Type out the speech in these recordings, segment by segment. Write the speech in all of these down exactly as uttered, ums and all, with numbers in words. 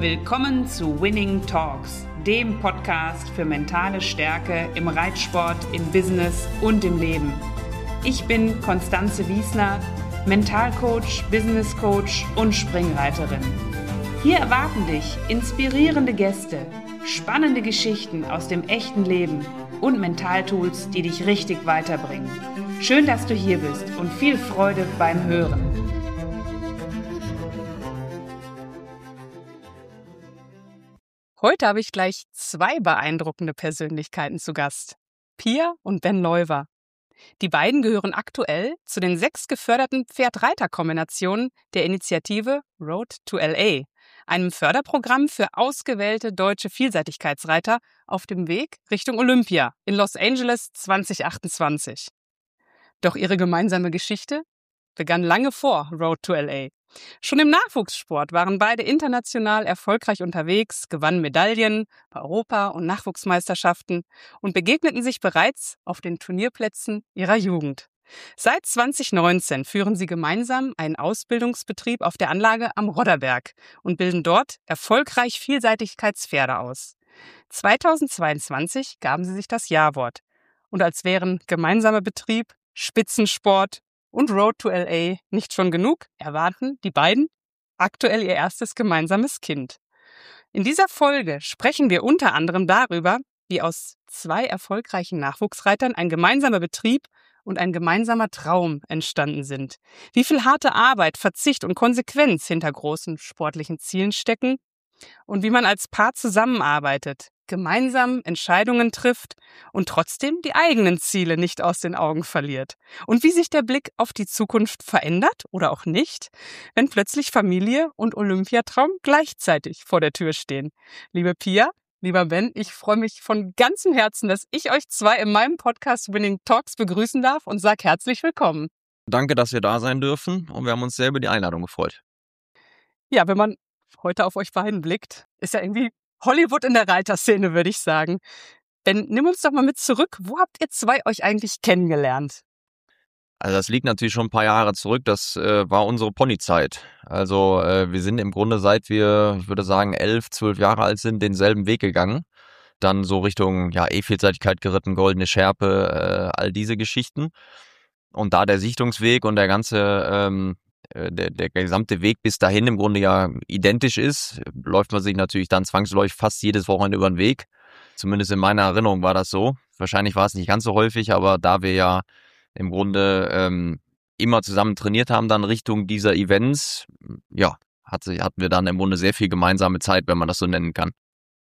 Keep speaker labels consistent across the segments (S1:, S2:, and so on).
S1: Willkommen zu Winning Talks, dem Podcast für mentale Stärke im Reitsport, im Business und im Leben. Ich bin Constanze Wiesner, Mentalcoach, Businesscoach und Springreiterin. Hier erwarten dich inspirierende Gäste, spannende Geschichten aus dem echten Leben und Mentaltools, die dich richtig weiterbringen. Schön, dass du hier bist und viel Freude beim Hören.
S2: Heute habe ich gleich zwei beeindruckende Persönlichkeiten zu Gast, Pia und Ben Leuwer. Die beiden gehören aktuell zu den sechs geförderten Pferd-Reiter-Kombinationen der Initiative Road to L A, einem Förderprogramm für ausgewählte deutsche Vielseitigkeitsreiter auf dem Weg Richtung Olympia in Los Angeles zwanzig achtundzwanzig. Doch ihre gemeinsame Geschichte begann lange vor Road to L A. Schon im Nachwuchssport waren beide international erfolgreich unterwegs, gewannen Medaillen bei Europa- und Nachwuchsmeisterschaften und begegneten sich bereits auf den Turnierplätzen ihrer Jugend. Seit zwanzig neunzehn führen sie gemeinsam einen Ausbildungsbetrieb auf der Anlage am Rodderberg und bilden dort erfolgreich Vielseitigkeitspferde aus. zweitausendzweiundzwanzig gaben sie sich das Ja-Wort. Und als wären gemeinsamer Betrieb, Spitzensport und Road to L A nicht schon genug, erwarten die beiden aktuell ihr erstes gemeinsames Kind. In dieser Folge sprechen wir unter anderem darüber, wie aus zwei erfolgreichen Nachwuchsreitern ein gemeinsamer Betrieb und ein gemeinsamer Traum entstanden sind. Wie viel harte Arbeit, Verzicht und Konsequenz hinter großen sportlichen Zielen stecken und wie man als Paar zusammenarbeitet, gemeinsam Entscheidungen trifft und trotzdem die eigenen Ziele nicht aus den Augen verliert. Und wie sich der Blick auf die Zukunft verändert oder auch nicht, wenn plötzlich Familie und Olympiatraum gleichzeitig vor der Tür stehen. Liebe Pia, lieber Ben, ich freue mich von ganzem Herzen, dass ich euch zwei in meinem Podcast Winning Talks begrüßen darf und sage herzlich willkommen.
S3: Danke, dass wir da sein dürfen und wir haben uns sehr über die Einladung gefreut.
S2: Ja, wenn man heute auf euch beiden blickt, ist ja irgendwie Hollywood in der Reiterszene, würde ich sagen. Ben, nimm uns doch mal mit zurück. Wo habt ihr zwei euch eigentlich kennengelernt?
S3: Also das liegt natürlich schon ein paar Jahre zurück. Das äh, war unsere Ponyzeit. Also äh, wir sind im Grunde, seit wir, ich würde sagen, elf, zwölf Jahre alt sind, denselben Weg gegangen. Dann so Richtung ja, E-Vielseitigkeit geritten, goldene Schärpe, äh, all diese Geschichten. Und da der Sichtungsweg und der ganze ähm, Der, der gesamte Weg bis dahin im Grunde ja identisch ist, läuft man sich natürlich dann zwangsläufig fast jedes Wochenende über den Weg. Zumindest in meiner Erinnerung war das so. Wahrscheinlich war es nicht ganz so häufig, aber da wir ja im Grunde ähm, immer zusammen trainiert haben, dann Richtung dieser Events, ja, hatte, hatten wir dann im Grunde sehr viel gemeinsame Zeit, wenn man das so nennen kann.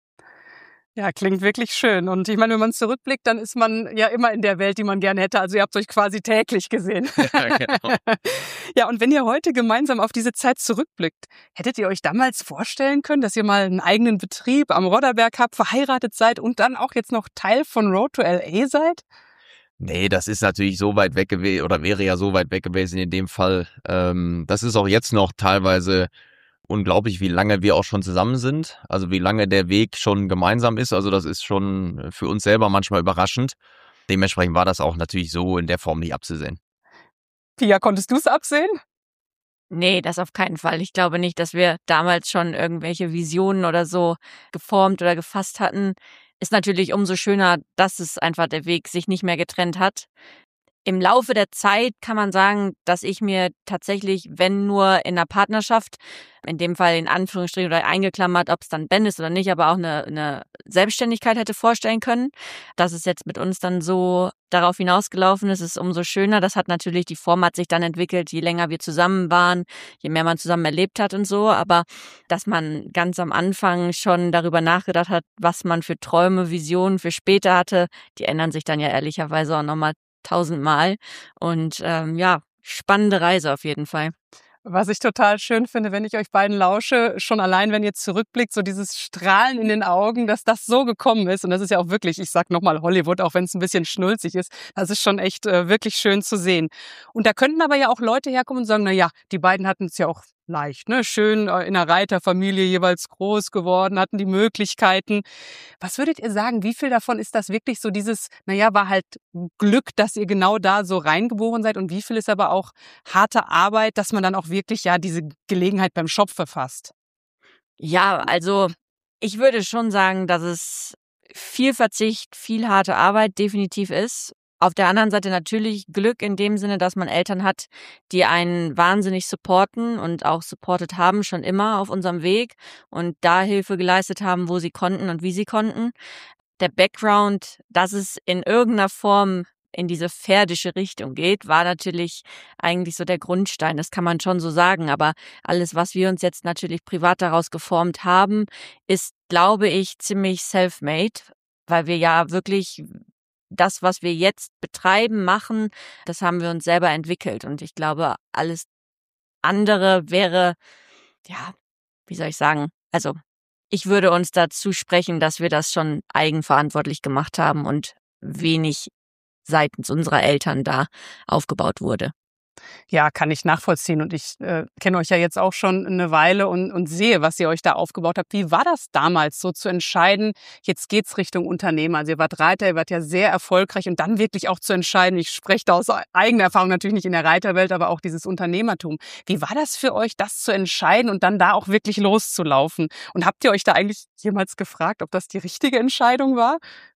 S2: Ja, klingt wirklich schön. Und ich meine, wenn man zurückblickt, dann ist man ja immer in der Welt, die man gerne hätte. Also ihr habt euch quasi täglich gesehen.
S3: Ja, genau.
S2: Ja, und wenn ihr heute gemeinsam auf diese Zeit zurückblickt, hättet ihr euch damals vorstellen können, dass ihr mal einen eigenen Betrieb am Rodderberg habt, verheiratet seid und dann auch jetzt noch Teil von Road to L A seid?
S3: Nee, das ist natürlich so weit weg gewesen oder wäre ja so weit weg gewesen in dem Fall. Ähm, das ist auch jetzt noch teilweise unglaublich, wie lange wir auch schon zusammen sind, also wie lange der Weg schon gemeinsam ist. Also das ist schon für uns selber manchmal überraschend. Dementsprechend war das auch natürlich so in der Form nicht abzusehen.
S2: Pia, konntest du es absehen?
S4: Nee, das auf keinen Fall. Ich glaube nicht, dass wir damals schon irgendwelche Visionen oder so geformt oder gefasst hatten. Ist natürlich umso schöner, dass es einfach der Weg sich nicht mehr getrennt hat. Im Laufe der Zeit kann man sagen, dass ich mir tatsächlich, wenn nur in einer Partnerschaft, in dem Fall in Anführungsstrichen oder eingeklammert, ob es dann Ben ist oder nicht, aber auch eine, eine Selbstständigkeit hätte vorstellen können. Dass es jetzt mit uns dann so darauf hinausgelaufen ist, ist umso schöner. Das hat natürlich, die Form hat sich dann entwickelt, je länger wir zusammen waren, je mehr man zusammen erlebt hat und so. Aber dass man ganz am Anfang schon darüber nachgedacht hat, was man für Träume, Visionen für später hatte, die ändern sich dann ja ehrlicherweise auch nochmal tausendmal. Und ähm, ja, spannende Reise auf jeden Fall.
S2: Was ich total schön finde, wenn ich euch beiden lausche, schon allein, wenn ihr zurückblickt, so dieses Strahlen in den Augen, dass das so gekommen ist. Und das ist ja auch wirklich, ich sag nochmal Hollywood, auch wenn es ein bisschen schnulzig ist. Das ist schon echt äh, wirklich schön zu sehen. Und da könnten aber ja auch Leute herkommen und sagen, na ja, die beiden hatten es ja auch leicht, ne? Schön äh, in einer Reiterfamilie jeweils groß geworden, hatten die Möglichkeiten. Was würdet ihr sagen, wie viel davon ist das wirklich so dieses, naja, war halt Glück, dass ihr genau da so reingeboren seid und wie viel ist aber auch harte Arbeit, dass man dann auch wirklich ja diese Gelegenheit beim Schopf verfasst?
S4: Ja, also ich würde schon sagen, dass es viel Verzicht, viel harte Arbeit definitiv ist. Auf der anderen Seite natürlich Glück in dem Sinne, dass man Eltern hat, die einen wahnsinnig supporten und auch supportet haben, schon immer auf unserem Weg und da Hilfe geleistet haben, wo sie konnten und wie sie konnten. Der Background, dass es in irgendeiner Form in diese pferdische Richtung geht, war natürlich eigentlich so der Grundstein. Das kann man schon so sagen. Aber alles, was wir uns jetzt natürlich privat daraus geformt haben, ist, glaube ich, ziemlich self-made, weil wir ja wirklich das, was wir jetzt betreiben, machen, das haben wir uns selber entwickelt. Und ich glaube, alles andere wäre, ja, wie soll ich sagen, also ich würde uns dazu sprechen, dass wir das schon eigenverantwortlich gemacht haben und wenig seitens unserer Eltern da aufgebaut wurde.
S2: Ja, kann ich nachvollziehen. Und ich äh, kenne euch ja jetzt auch schon eine Weile und, und sehe, was ihr euch da aufgebaut habt. Wie war das damals, so zu entscheiden, jetzt geht's Richtung Unternehmer? Also ihr wart Reiter, ihr wart ja sehr erfolgreich und dann wirklich auch zu entscheiden, ich spreche da aus eigener Erfahrung natürlich nicht in der Reiterwelt, aber auch dieses Unternehmertum. Wie war das für euch, das zu entscheiden und dann da auch wirklich loszulaufen? Und habt ihr euch da eigentlich jemals gefragt, ob das die richtige Entscheidung war?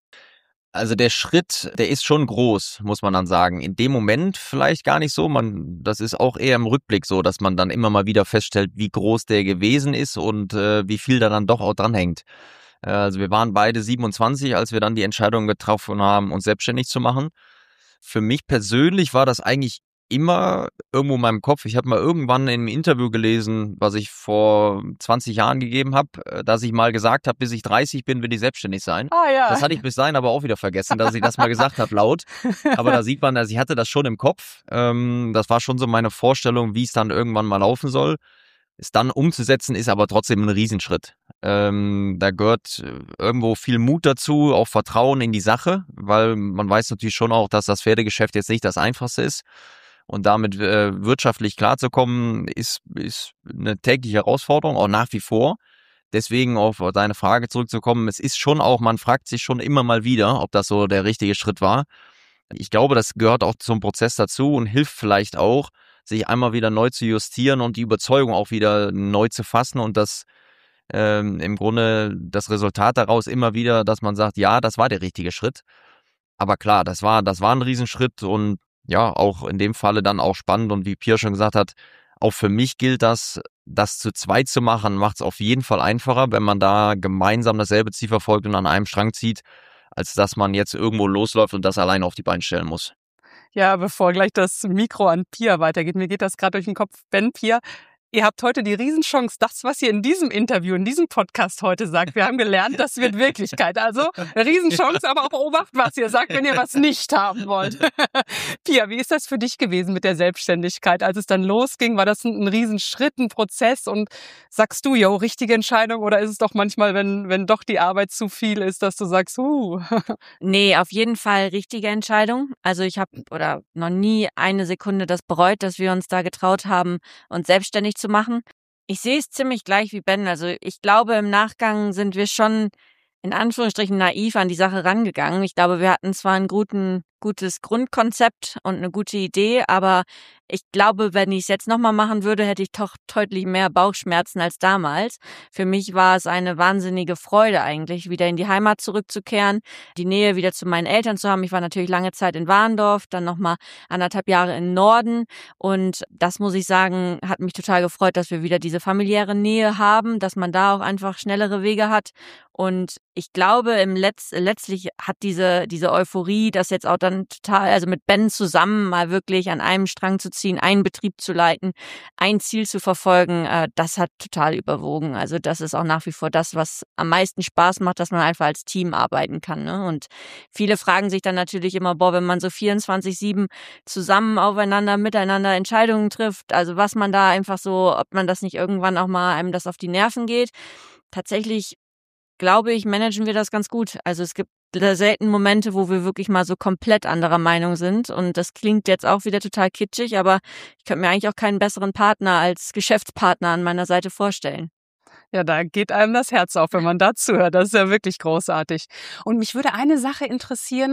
S3: Also der Schritt, der ist schon groß, muss man dann sagen. In dem Moment vielleicht gar nicht so. Man, das ist auch eher im Rückblick so, dass man dann immer mal wieder feststellt, wie groß der gewesen ist und äh, wie viel da dann doch auch dranhängt. Äh, also wir waren beide siebenundzwanzig, als wir dann die Entscheidung getroffen haben, uns selbstständig zu machen. Für mich persönlich war das eigentlich immer irgendwo in meinem Kopf. Ich habe mal irgendwann in einem Interview gelesen, was ich vor zwanzig Jahren gegeben habe, dass ich mal gesagt habe, bis ich dreißig bin, will ich selbstständig sein.
S2: Ah, ja.
S3: Das hatte ich bis dahin aber auch wieder vergessen, dass ich das mal gesagt habe laut. Aber da sieht man, also ich hatte das schon im Kopf. Das war schon so meine Vorstellung, wie es dann irgendwann mal laufen soll. Es dann umzusetzen, ist aber trotzdem ein Riesenschritt. Ähm, da gehört irgendwo viel Mut dazu, auch Vertrauen in die Sache, weil man weiß natürlich schon auch, dass das Pferdegeschäft jetzt nicht das Einfachste ist. Und damit äh, wirtschaftlich klarzukommen, ist, ist eine tägliche Herausforderung, auch nach wie vor. Deswegen auf deine Frage zurückzukommen, es ist schon auch, man fragt sich schon immer mal wieder, ob das so der richtige Schritt war. Ich glaube, das gehört auch zum Prozess dazu und hilft vielleicht auch, sich einmal wieder neu zu justieren und die Überzeugung auch wieder neu zu fassen und das ähm, im Grunde das Resultat daraus immer wieder, dass man sagt, ja, das war der richtige Schritt. Aber klar, das war, das war ein Riesenschritt und ja, auch in dem Falle dann auch spannend und wie Pia schon gesagt hat, auch für mich gilt das, das zu zweit zu machen, macht es auf jeden Fall einfacher, wenn man da gemeinsam dasselbe Ziel verfolgt und an einem Strang zieht, als dass man jetzt irgendwo losläuft und das alleine auf die Beine stellen muss.
S2: Ja, bevor gleich das Mikro an Pia weitergeht, mir geht das gerade durch den Kopf. Ben, Pia, ihr habt heute die Riesenchance, das, was ihr in diesem Interview, in diesem Podcast heute sagt, wir haben gelernt, das wird Wirklichkeit. Also Riesenchance, aber auch beobachtet, was ihr sagt, wenn ihr was nicht haben wollt. Pia, wie ist das für dich gewesen mit der Selbstständigkeit? Als es dann losging, war das ein, ein Riesenschritt, ein Prozess und sagst du, jo, richtige Entscheidung oder ist es doch manchmal, wenn, wenn doch die Arbeit zu viel ist, dass du sagst, uh.
S4: Nee, auf jeden Fall richtige Entscheidung. Also ich habe oder noch nie eine Sekunde das bereut, dass wir uns da getraut haben, uns selbstständig zu machen. Ich sehe es ziemlich gleich wie Ben. Also ich glaube, im Nachgang sind wir schon in Anführungsstrichen naiv an die Sache rangegangen. Ich glaube, wir hatten zwar ein guten, gutes Grundkonzept und eine gute Idee, aber ich glaube, wenn ich es jetzt nochmal machen würde, hätte ich doch deutlich mehr Bauchschmerzen als damals. Für mich war es eine wahnsinnige Freude eigentlich, wieder in die Heimat zurückzukehren, die Nähe wieder zu meinen Eltern zu haben. Ich war natürlich lange Zeit in Warndorf, dann nochmal anderthalb Jahre im Norden und das muss ich sagen, hat mich total gefreut, dass wir wieder diese familiäre Nähe haben, dass man da auch einfach schnellere Wege hat und ich glaube, im Letz letztlich hat diese diese Euphorie, das jetzt auch dann total, also mit Ben zusammen mal wirklich an einem Strang zu ziehen, einen Betrieb zu leiten, ein Ziel zu verfolgen, äh, das hat total überwogen. Also das ist auch nach wie vor das, was am meisten Spaß macht, dass man einfach als Team arbeiten kann. Ne? Und viele fragen sich dann natürlich immer, boah, wenn man so vierundzwanzig sieben zusammen aufeinander, miteinander Entscheidungen trifft, also was man da einfach so, ob man das nicht irgendwann auch mal einem das auf die Nerven geht. Tatsächlich glaube ich, managen wir das ganz gut. Also es gibt selten Momente, wo wir wirklich mal so komplett anderer Meinung sind. Und das klingt jetzt auch wieder total kitschig, aber ich könnte mir eigentlich auch keinen besseren Partner als Geschäftspartner an meiner Seite vorstellen.
S2: Ja, da geht einem das Herz auf, wenn man dazu hört. Das ist ja wirklich großartig. Und mich würde eine Sache interessieren,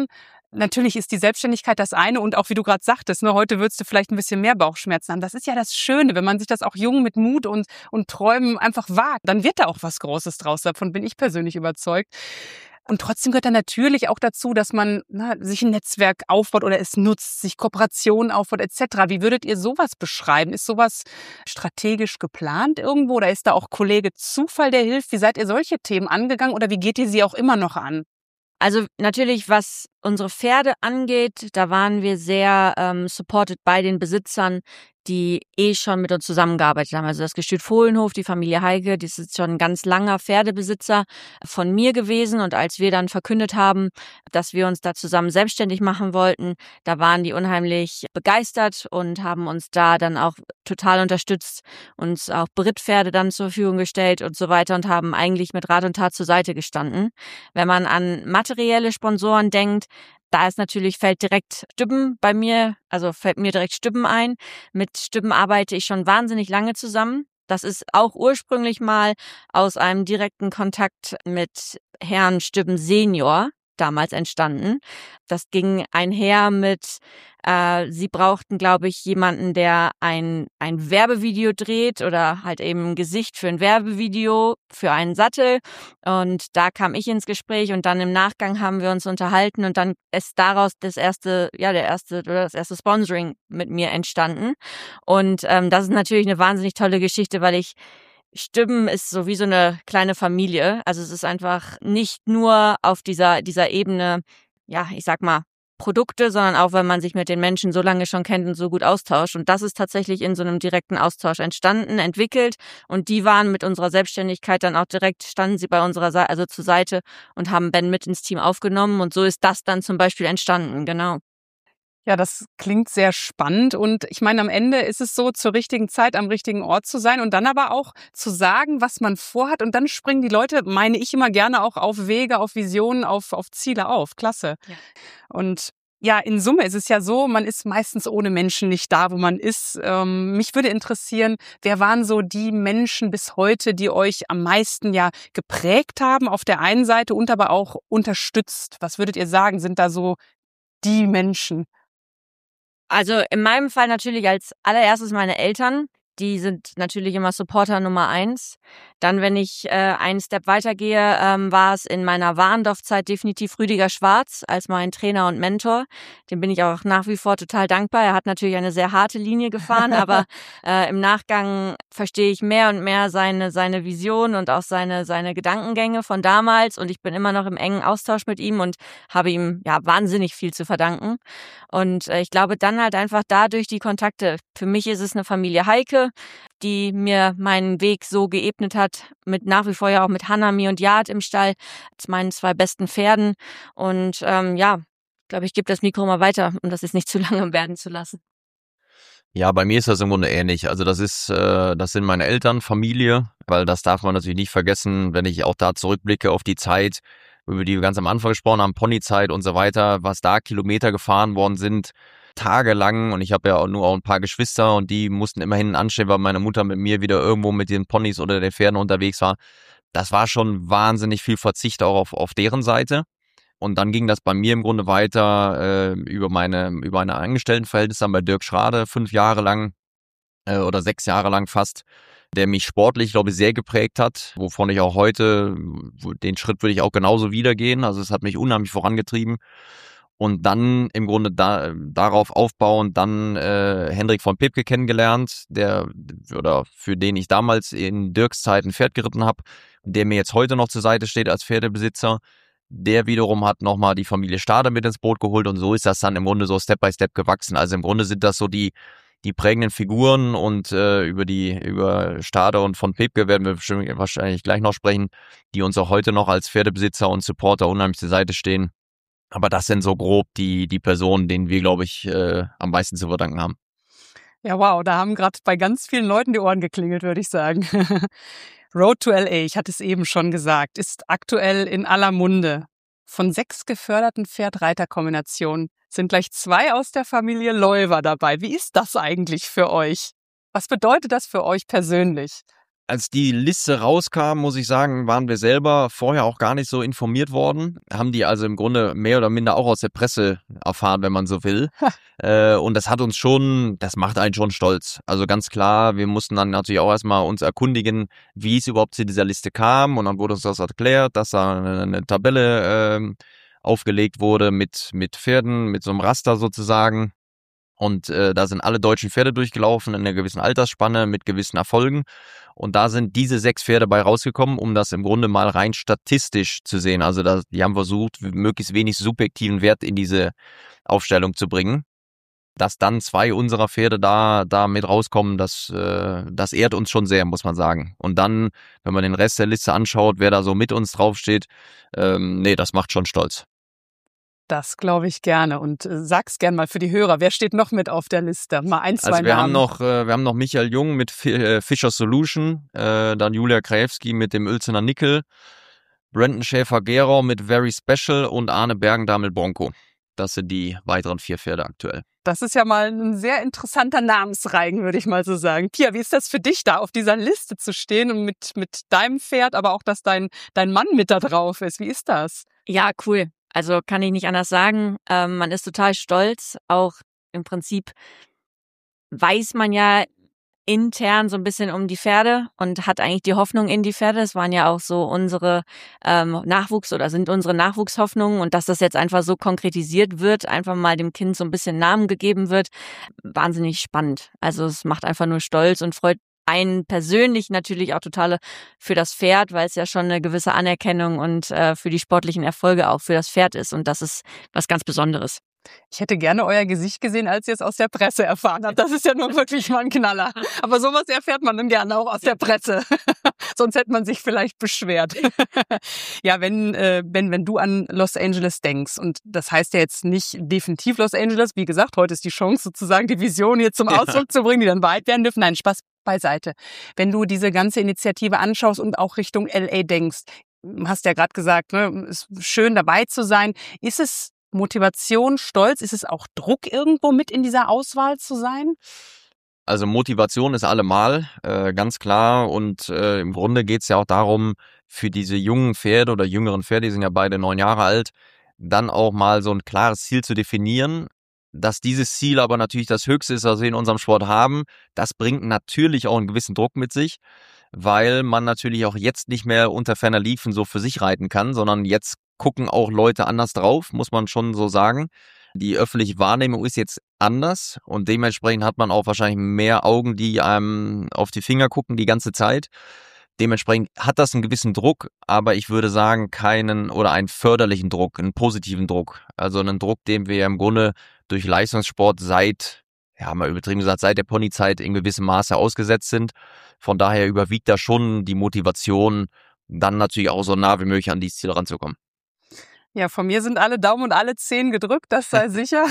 S2: natürlich ist die Selbstständigkeit das eine und auch wie du gerade sagtest, ne, heute würdest du vielleicht ein bisschen mehr Bauchschmerzen haben. Das ist ja das Schöne, wenn man sich das auch jung mit Mut und, und Träumen einfach wagt, dann wird da auch was Großes draus. Davon bin ich persönlich überzeugt. Und trotzdem gehört dann natürlich auch dazu, dass man na, sich ein Netzwerk aufbaut oder es nutzt, sich Kooperationen aufbaut et cetera. Wie würdet ihr sowas beschreiben? Ist sowas strategisch geplant irgendwo oder ist da auch Kollege Zufall, der hilft? Wie seid ihr solche Themen angegangen oder wie geht ihr sie auch immer noch an?
S4: Also natürlich, was unsere Pferde angeht, da waren wir sehr ähm, supported bei den Besitzern, die eh schon mit uns zusammengearbeitet haben. Also das Gestüt Fohlenhof, die Familie Heike, das ist schon ein ganz langer Pferdebesitzer von mir gewesen. Und als wir dann verkündet haben, dass wir uns da zusammen selbstständig machen wollten, da waren die unheimlich begeistert und haben uns da dann auch total unterstützt, uns auch Brittpferde dann zur Verfügung gestellt und so weiter und haben eigentlich mit Rat und Tat zur Seite gestanden. Wenn man an materielle Sponsoren denkt, da ist natürlich, fällt direkt Stübben bei mir, also fällt mir direkt Stübben ein. Mit Stübben arbeite ich schon wahnsinnig lange zusammen. Das ist auch ursprünglich mal aus einem direkten Kontakt mit Herrn Stübben Senior damals entstanden. Das ging einher mit, äh, sie brauchten, glaube ich, jemanden, der ein ein Werbevideo dreht oder halt eben ein Gesicht für ein Werbevideo für einen Sattel. Und da kam ich ins Gespräch und dann im Nachgang haben wir uns unterhalten und dann ist daraus das erste, ja, der erste oder das erste Sponsoring mit mir entstanden. Und ähm, das ist natürlich eine wahnsinnig tolle Geschichte, weil ich Stübben ist so wie so eine kleine Familie. Also es ist einfach nicht nur auf dieser dieser Ebene, ja, ich sag mal, Produkte, sondern auch, weil man sich mit den Menschen so lange schon kennt und so gut austauscht. Und das ist tatsächlich in so einem direkten Austausch entstanden, entwickelt. Und die waren mit unserer Selbstständigkeit dann auch direkt, standen sie bei unserer Seite, also zur Seite und haben Ben mit ins Team aufgenommen. Und so ist das dann zum Beispiel entstanden, genau.
S2: Ja, das klingt sehr spannend und ich meine, am Ende ist es so, zur richtigen Zeit am richtigen Ort zu sein und dann aber auch zu sagen, was man vorhat und dann springen die Leute, meine ich immer gerne, auch auf Wege, auf Visionen, auf, auf Ziele auf. Klasse. Ja. Und ja, in Summe ist es ja so, man ist meistens ohne Menschen nicht da, wo man ist. Ähm, mich würde interessieren, wer waren so die Menschen bis heute, die euch am meisten ja geprägt haben auf der einen Seite und aber auch unterstützt? Was würdet ihr sagen, sind da so die Menschen?
S4: Also in meinem Fall natürlich als allererstes meine Eltern. Die sind natürlich immer Supporter Nummer eins. Dann, wenn ich äh, einen Step weitergehe, ähm, war es in meiner Warendorf-Zeit definitiv Rüdiger Schwarz als mein Trainer und Mentor. Dem bin ich auch nach wie vor total dankbar. Er hat natürlich eine sehr harte Linie gefahren, aber äh, im Nachgang verstehe ich mehr und mehr seine seine Vision und auch seine seine Gedankengänge von damals. Und ich bin immer noch im engen Austausch mit ihm und habe ihm ja wahnsinnig viel zu verdanken. Und äh, ich glaube dann halt einfach dadurch die Kontakte. Für mich ist es eine Familie Heike, die mir meinen Weg so geebnet hat, mit nach wie vor ja auch mit Hanami und Yard im Stall, als meinen zwei besten Pferden. Und ähm, ja, ich glaube, ich gebe das Mikro mal weiter, um das jetzt nicht zu lange werden zu lassen.
S3: Ja, bei mir ist das im Grunde ähnlich. Also das ist, äh, das sind meine Eltern, Familie, weil das darf man natürlich nicht vergessen, wenn ich auch da zurückblicke auf die Zeit, über die wir ganz am Anfang gesprochen haben, Ponyzeit und so weiter, was da Kilometer gefahren worden sind, tagelang. Und ich habe ja auch nur auch ein paar Geschwister und die mussten immer hinten anstehen, weil meine Mutter mit mir wieder irgendwo mit den Ponys oder den Pferden unterwegs war. Das war schon wahnsinnig viel Verzicht auch auf, auf deren Seite. Und dann ging das bei mir im Grunde weiter äh, über meine über meine Angestelltenverhältnisse dann bei Dirk Schrade, fünf Jahre lang äh, oder sechs Jahre lang fast, der mich sportlich, glaube ich, sehr geprägt hat, wovon ich auch heute, den Schritt würde ich auch genauso wieder gehen. Also es hat mich unheimlich vorangetrieben. Und dann im Grunde da, darauf aufbauend dann äh, Hendrik von Pepke kennengelernt, der oder für den ich damals in Dirks Zeit ein Pferd geritten habe, der mir jetzt heute noch zur Seite steht als Pferdebesitzer. Der wiederum hat nochmal die Familie Stade mit ins Boot geholt und so ist das dann im Grunde so Step by Step gewachsen. Also im Grunde sind das so die die prägenden Figuren und äh, über die über Stade und von Pepke werden wir bestimmt wahrscheinlich gleich noch sprechen, die uns auch heute noch als Pferdebesitzer und Supporter unheimlich zur Seite stehen. Aber das sind so grob die die Personen, denen wir, glaube ich, äh, am meisten zu verdanken haben.
S2: Ja, wow, da haben gerade bei ganz vielen Leuten die Ohren geklingelt, würde ich sagen. Road to L A, ich hatte es eben schon gesagt, ist aktuell in aller Munde. Von sechs geförderten Pferd-Reiter-Kombinationen sind gleich zwei aus der Familie Leuwer dabei. Wie ist das eigentlich für euch? Was bedeutet das für euch persönlich?
S3: Als die Liste rauskam, muss ich sagen, waren wir selber vorher auch gar nicht so informiert worden. Haben die also im Grunde mehr oder minder auch aus der Presse erfahren, wenn man so will. äh, und das hat uns schon, das macht einen schon stolz. Also ganz klar, wir mussten dann natürlich auch erstmal uns erkundigen, wie es überhaupt zu dieser Liste kam. Und dann wurde uns das erklärt, dass da eine, eine Tabelle äh, aufgelegt wurde mit, mit Pferden, mit so einem Raster sozusagen. Und äh, da sind alle deutschen Pferde durchgelaufen in einer gewissen Altersspanne mit gewissen Erfolgen. Und da sind diese sechs Pferde bei rausgekommen, um das im Grunde mal rein statistisch zu sehen. Also da, die haben versucht, möglichst wenig subjektiven Wert in diese Aufstellung zu bringen. Dass dann zwei unserer Pferde da, da mit rauskommen, das, äh, das ehrt uns schon sehr, muss man sagen. Und dann, wenn man den Rest der Liste anschaut, wer da so mit uns draufsteht, ähm, nee, das macht schon stolz.
S2: Das glaube ich gerne. Und äh, sag's gern mal für die Hörer. Wer steht noch mit auf der Liste? Mal ein, zwei
S3: Also wir
S2: Namen.
S3: haben noch, äh, wir haben noch Michael Jung mit F- äh, Fischer Solution, äh, dann Julia Krajewski mit dem Uelzener Nickel, Brandon Schäfer-Gerau mit Very Special und Arne Bergendahl mit Bronco. Das sind die weiteren vier Pferde aktuell.
S2: Das ist ja mal ein sehr interessanter Namensreigen, würde ich mal so sagen. Pia, wie ist das für dich, da auf dieser Liste zu stehen und mit, mit deinem Pferd, aber auch, dass dein, dein Mann mit da drauf ist? Wie ist das?
S4: Ja, cool. Also kann ich nicht anders sagen. Ähm, man ist total stolz. Auch im Prinzip weiß man ja intern so ein bisschen um die Pferde und hat eigentlich die Hoffnung in die Pferde. Es waren ja auch so unsere ähm, Nachwuchs- oder sind unsere Nachwuchshoffnungen, und dass das jetzt einfach so konkretisiert wird, einfach mal dem Kind so ein bisschen Namen gegeben wird, wahnsinnig spannend. Also es macht einfach nur stolz und freut einen persönlich natürlich auch total für das Pferd, weil es ja schon eine gewisse Anerkennung und äh, für die sportlichen Erfolge auch für das Pferd ist, und das ist was ganz Besonderes.
S2: Ich hätte gerne euer Gesicht gesehen, als ihr es aus der Presse erfahren habt. Das ist ja nun wirklich mal ein Knaller. Aber sowas erfährt man dann gerne auch aus der Presse. Sonst hätte man sich vielleicht beschwert. Ja, wenn, äh, wenn, wenn du an Los Angeles denkst, und das heißt ja jetzt nicht definitiv Los Angeles, wie gesagt, heute ist die Chance sozusagen, die Vision hier zum Ausdruck ja. zu bringen, die dann weit werden dürfen. Nein, Spaß beiseite. Wenn du diese ganze Initiative anschaust und auch Richtung L A denkst, hast ja gerade gesagt, ne, ist schön dabei zu sein. Ist es Motivation, Stolz, ist es auch Druck, irgendwo mit in dieser Auswahl zu sein?
S3: Also Motivation ist allemal, äh, ganz klar. Und äh, im Grunde geht es ja auch darum, für diese jungen Pferde oder jüngeren Pferde, die sind ja beide neun Jahre alt, dann auch mal so ein klares Ziel zu definieren. Dass dieses Ziel aber natürlich das Höchste ist, was wir in unserem Sport haben, das bringt natürlich auch einen gewissen Druck mit sich, weil man natürlich auch jetzt nicht mehr unter ferner Liefen so für sich reiten kann, sondern jetzt gucken auch Leute anders drauf, muss man schon so sagen. Die öffentliche Wahrnehmung ist jetzt anders und dementsprechend hat man auch wahrscheinlich mehr Augen, die einem auf die Finger gucken die ganze Zeit. Dementsprechend hat das einen gewissen Druck, aber ich würde sagen keinen oder einen förderlichen Druck, einen positiven Druck. Also einen Druck, den wir im Grunde durch Leistungssport seit, ja mal übertrieben gesagt, seit der Ponyzeit in gewissem Maße ausgesetzt sind. Von daher überwiegt da schon die Motivation, dann natürlich auch so nah wie möglich an dieses Ziel ranzukommen.
S2: Ja, von mir sind alle Daumen und alle Zehen gedrückt, das sei sicher.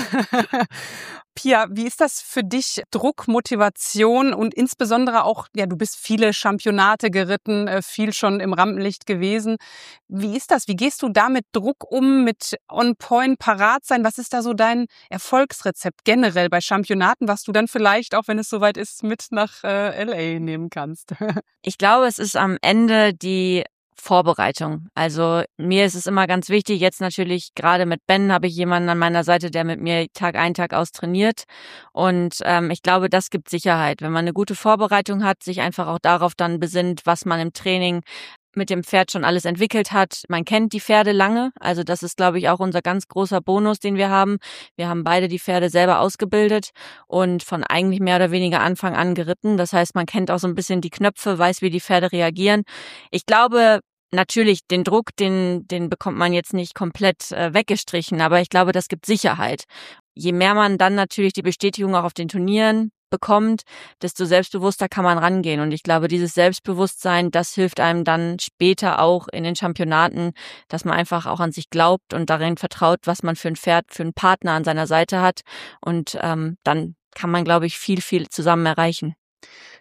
S2: Pia, wie ist das für dich, Druck, Motivation und insbesondere auch, ja, du bist viele Championate geritten, viel schon im Rampenlicht gewesen. Wie ist das? Wie gehst du da mit Druck um, mit on point, parat sein? Was ist da so dein Erfolgsrezept generell bei Championaten, was du dann vielleicht, auch wenn es soweit ist, mit nach äh, L A nehmen kannst?
S4: Ich glaube, es ist am Ende die Vorbereitung. Also mir ist es immer ganz wichtig, jetzt natürlich gerade mit Ben habe ich jemanden an meiner Seite, der mit mir Tag ein, Tag aus trainiert, und ähm, ich glaube, das gibt Sicherheit. Wenn man eine gute Vorbereitung hat, sich einfach auch darauf dann besinnt, was man im Training mit dem Pferd schon alles entwickelt hat. Man kennt die Pferde lange, also das ist, glaube ich, auch unser ganz großer Bonus, den wir haben. Wir haben beide die Pferde selber ausgebildet und von eigentlich mehr oder weniger Anfang an geritten. Das heißt, man kennt auch so ein bisschen die Knöpfe, weiß, wie die Pferde reagieren. Ich glaube, natürlich, den Druck, den, den bekommt man jetzt nicht komplett äh, weggestrichen, aber ich glaube, das gibt Sicherheit. Je mehr man dann natürlich die Bestätigung auch auf den Turnieren bekommt, desto selbstbewusster kann man rangehen. Und ich glaube, dieses Selbstbewusstsein, das hilft einem dann später auch in den Championaten, dass man einfach auch an sich glaubt und darin vertraut, was man für ein Pferd, für einen Partner an seiner Seite hat. Und ähm, dann kann man, glaube ich, viel, viel zusammen erreichen.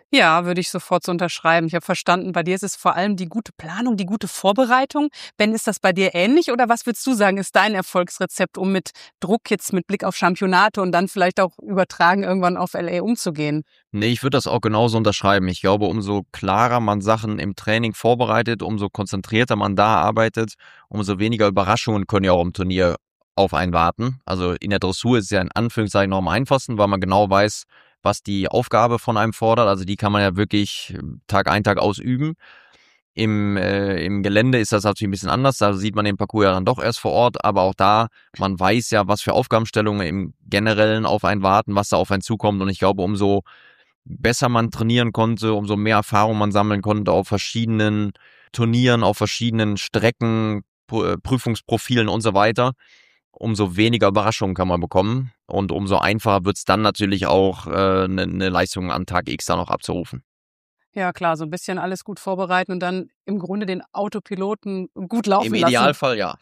S2: Ja, würde ich sofort so unterschreiben. Ich habe verstanden, bei dir ist es vor allem die gute Planung, die gute Vorbereitung. Ben, ist das bei dir ähnlich oder was würdest du sagen, ist dein Erfolgsrezept, um mit Druck jetzt mit Blick auf Championate und dann vielleicht auch übertragen irgendwann auf L A umzugehen?
S3: Nee, ich würde das auch genauso unterschreiben. Ich glaube, umso klarer man Sachen im Training vorbereitet, umso konzentrierter man da arbeitet, umso weniger Überraschungen können ja auch im Turnier auf einen warten. Also in der Dressur ist es ja in Anführungszeichen noch am einfachsten, weil man genau weiß, was die Aufgabe von einem fordert. Also die kann man ja wirklich Tag ein, Tag aus üben. Im, äh, im Gelände ist das natürlich ein bisschen anders. Da sieht man den Parcours ja dann doch erst vor Ort. Aber auch da, man weiß ja, was für Aufgabenstellungen im Generellen auf einen warten, was da auf einen zukommt. Und ich glaube, umso besser man trainieren konnte, umso mehr Erfahrung man sammeln konnte auf verschiedenen Turnieren, auf verschiedenen Strecken, Prüfungsprofilen und so weiter, umso weniger Überraschungen kann man bekommen und umso einfacher wird es dann natürlich auch, eine äh, ne, ne Leistung an Tag X da noch abzurufen.
S2: Ja klar, so ein bisschen alles gut vorbereiten und dann im Grunde den Autopiloten gut laufen
S3: Im
S2: lassen. Im
S3: Idealfall ja.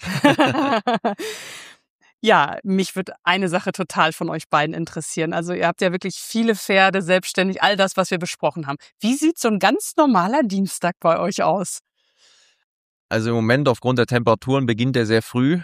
S2: Ja, mich würde eine Sache total von euch beiden interessieren. Also ihr habt ja wirklich viele Pferde, selbstständig, all das, was wir besprochen haben. Wie sieht so ein ganz normaler Dienstag bei euch aus?
S3: Also im Moment aufgrund der Temperaturen beginnt er sehr früh.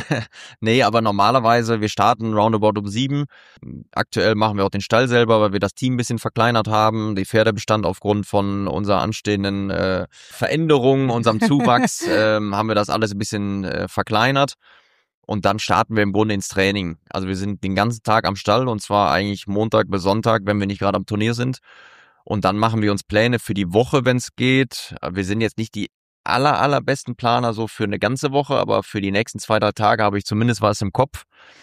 S3: Nee, aber normalerweise, wir starten roundabout um sieben. Aktuell machen wir auch den Stall selber, weil wir das Team ein bisschen verkleinert haben. Die Pferdebestand aufgrund von unserer anstehenden äh, Veränderung, unserem Zuwachs, äh, haben wir das alles ein bisschen äh, verkleinert. Und dann starten wir im Grunde ins Training. Also wir sind den ganzen Tag am Stall und zwar eigentlich Montag bis Sonntag, wenn wir nicht gerade am Turnier sind. Und dann machen wir uns Pläne für die Woche, wenn es geht. Wir sind jetzt nicht die aller, allerbesten Planer so für eine ganze Woche, aber für die nächsten zwei, drei Tage habe ich zumindest was im Kopf.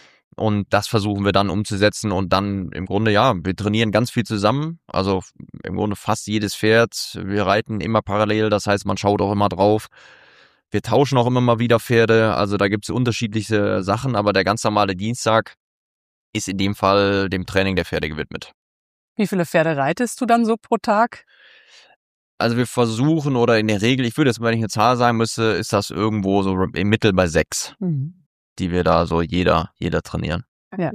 S3: Und das versuchen wir dann umzusetzen und dann im Grunde, ja, wir trainieren ganz viel zusammen. Also im Grunde fast jedes Pferd. Wir reiten immer parallel, das heißt, man schaut auch immer drauf. Wir tauschen auch immer mal wieder Pferde, also da gibt es unterschiedliche Sachen, aber der ganz normale Dienstag ist in dem Fall dem Training der Pferde gewidmet.
S2: Wie viele Pferde reitest du dann so pro Tag?
S3: Also wir versuchen oder in der Regel, ich würde jetzt, wenn ich eine Zahl sagen müsste, ist das irgendwo so im Mittel bei sechs, mhm. die wir da so jeder, jeder trainieren.
S2: Ja.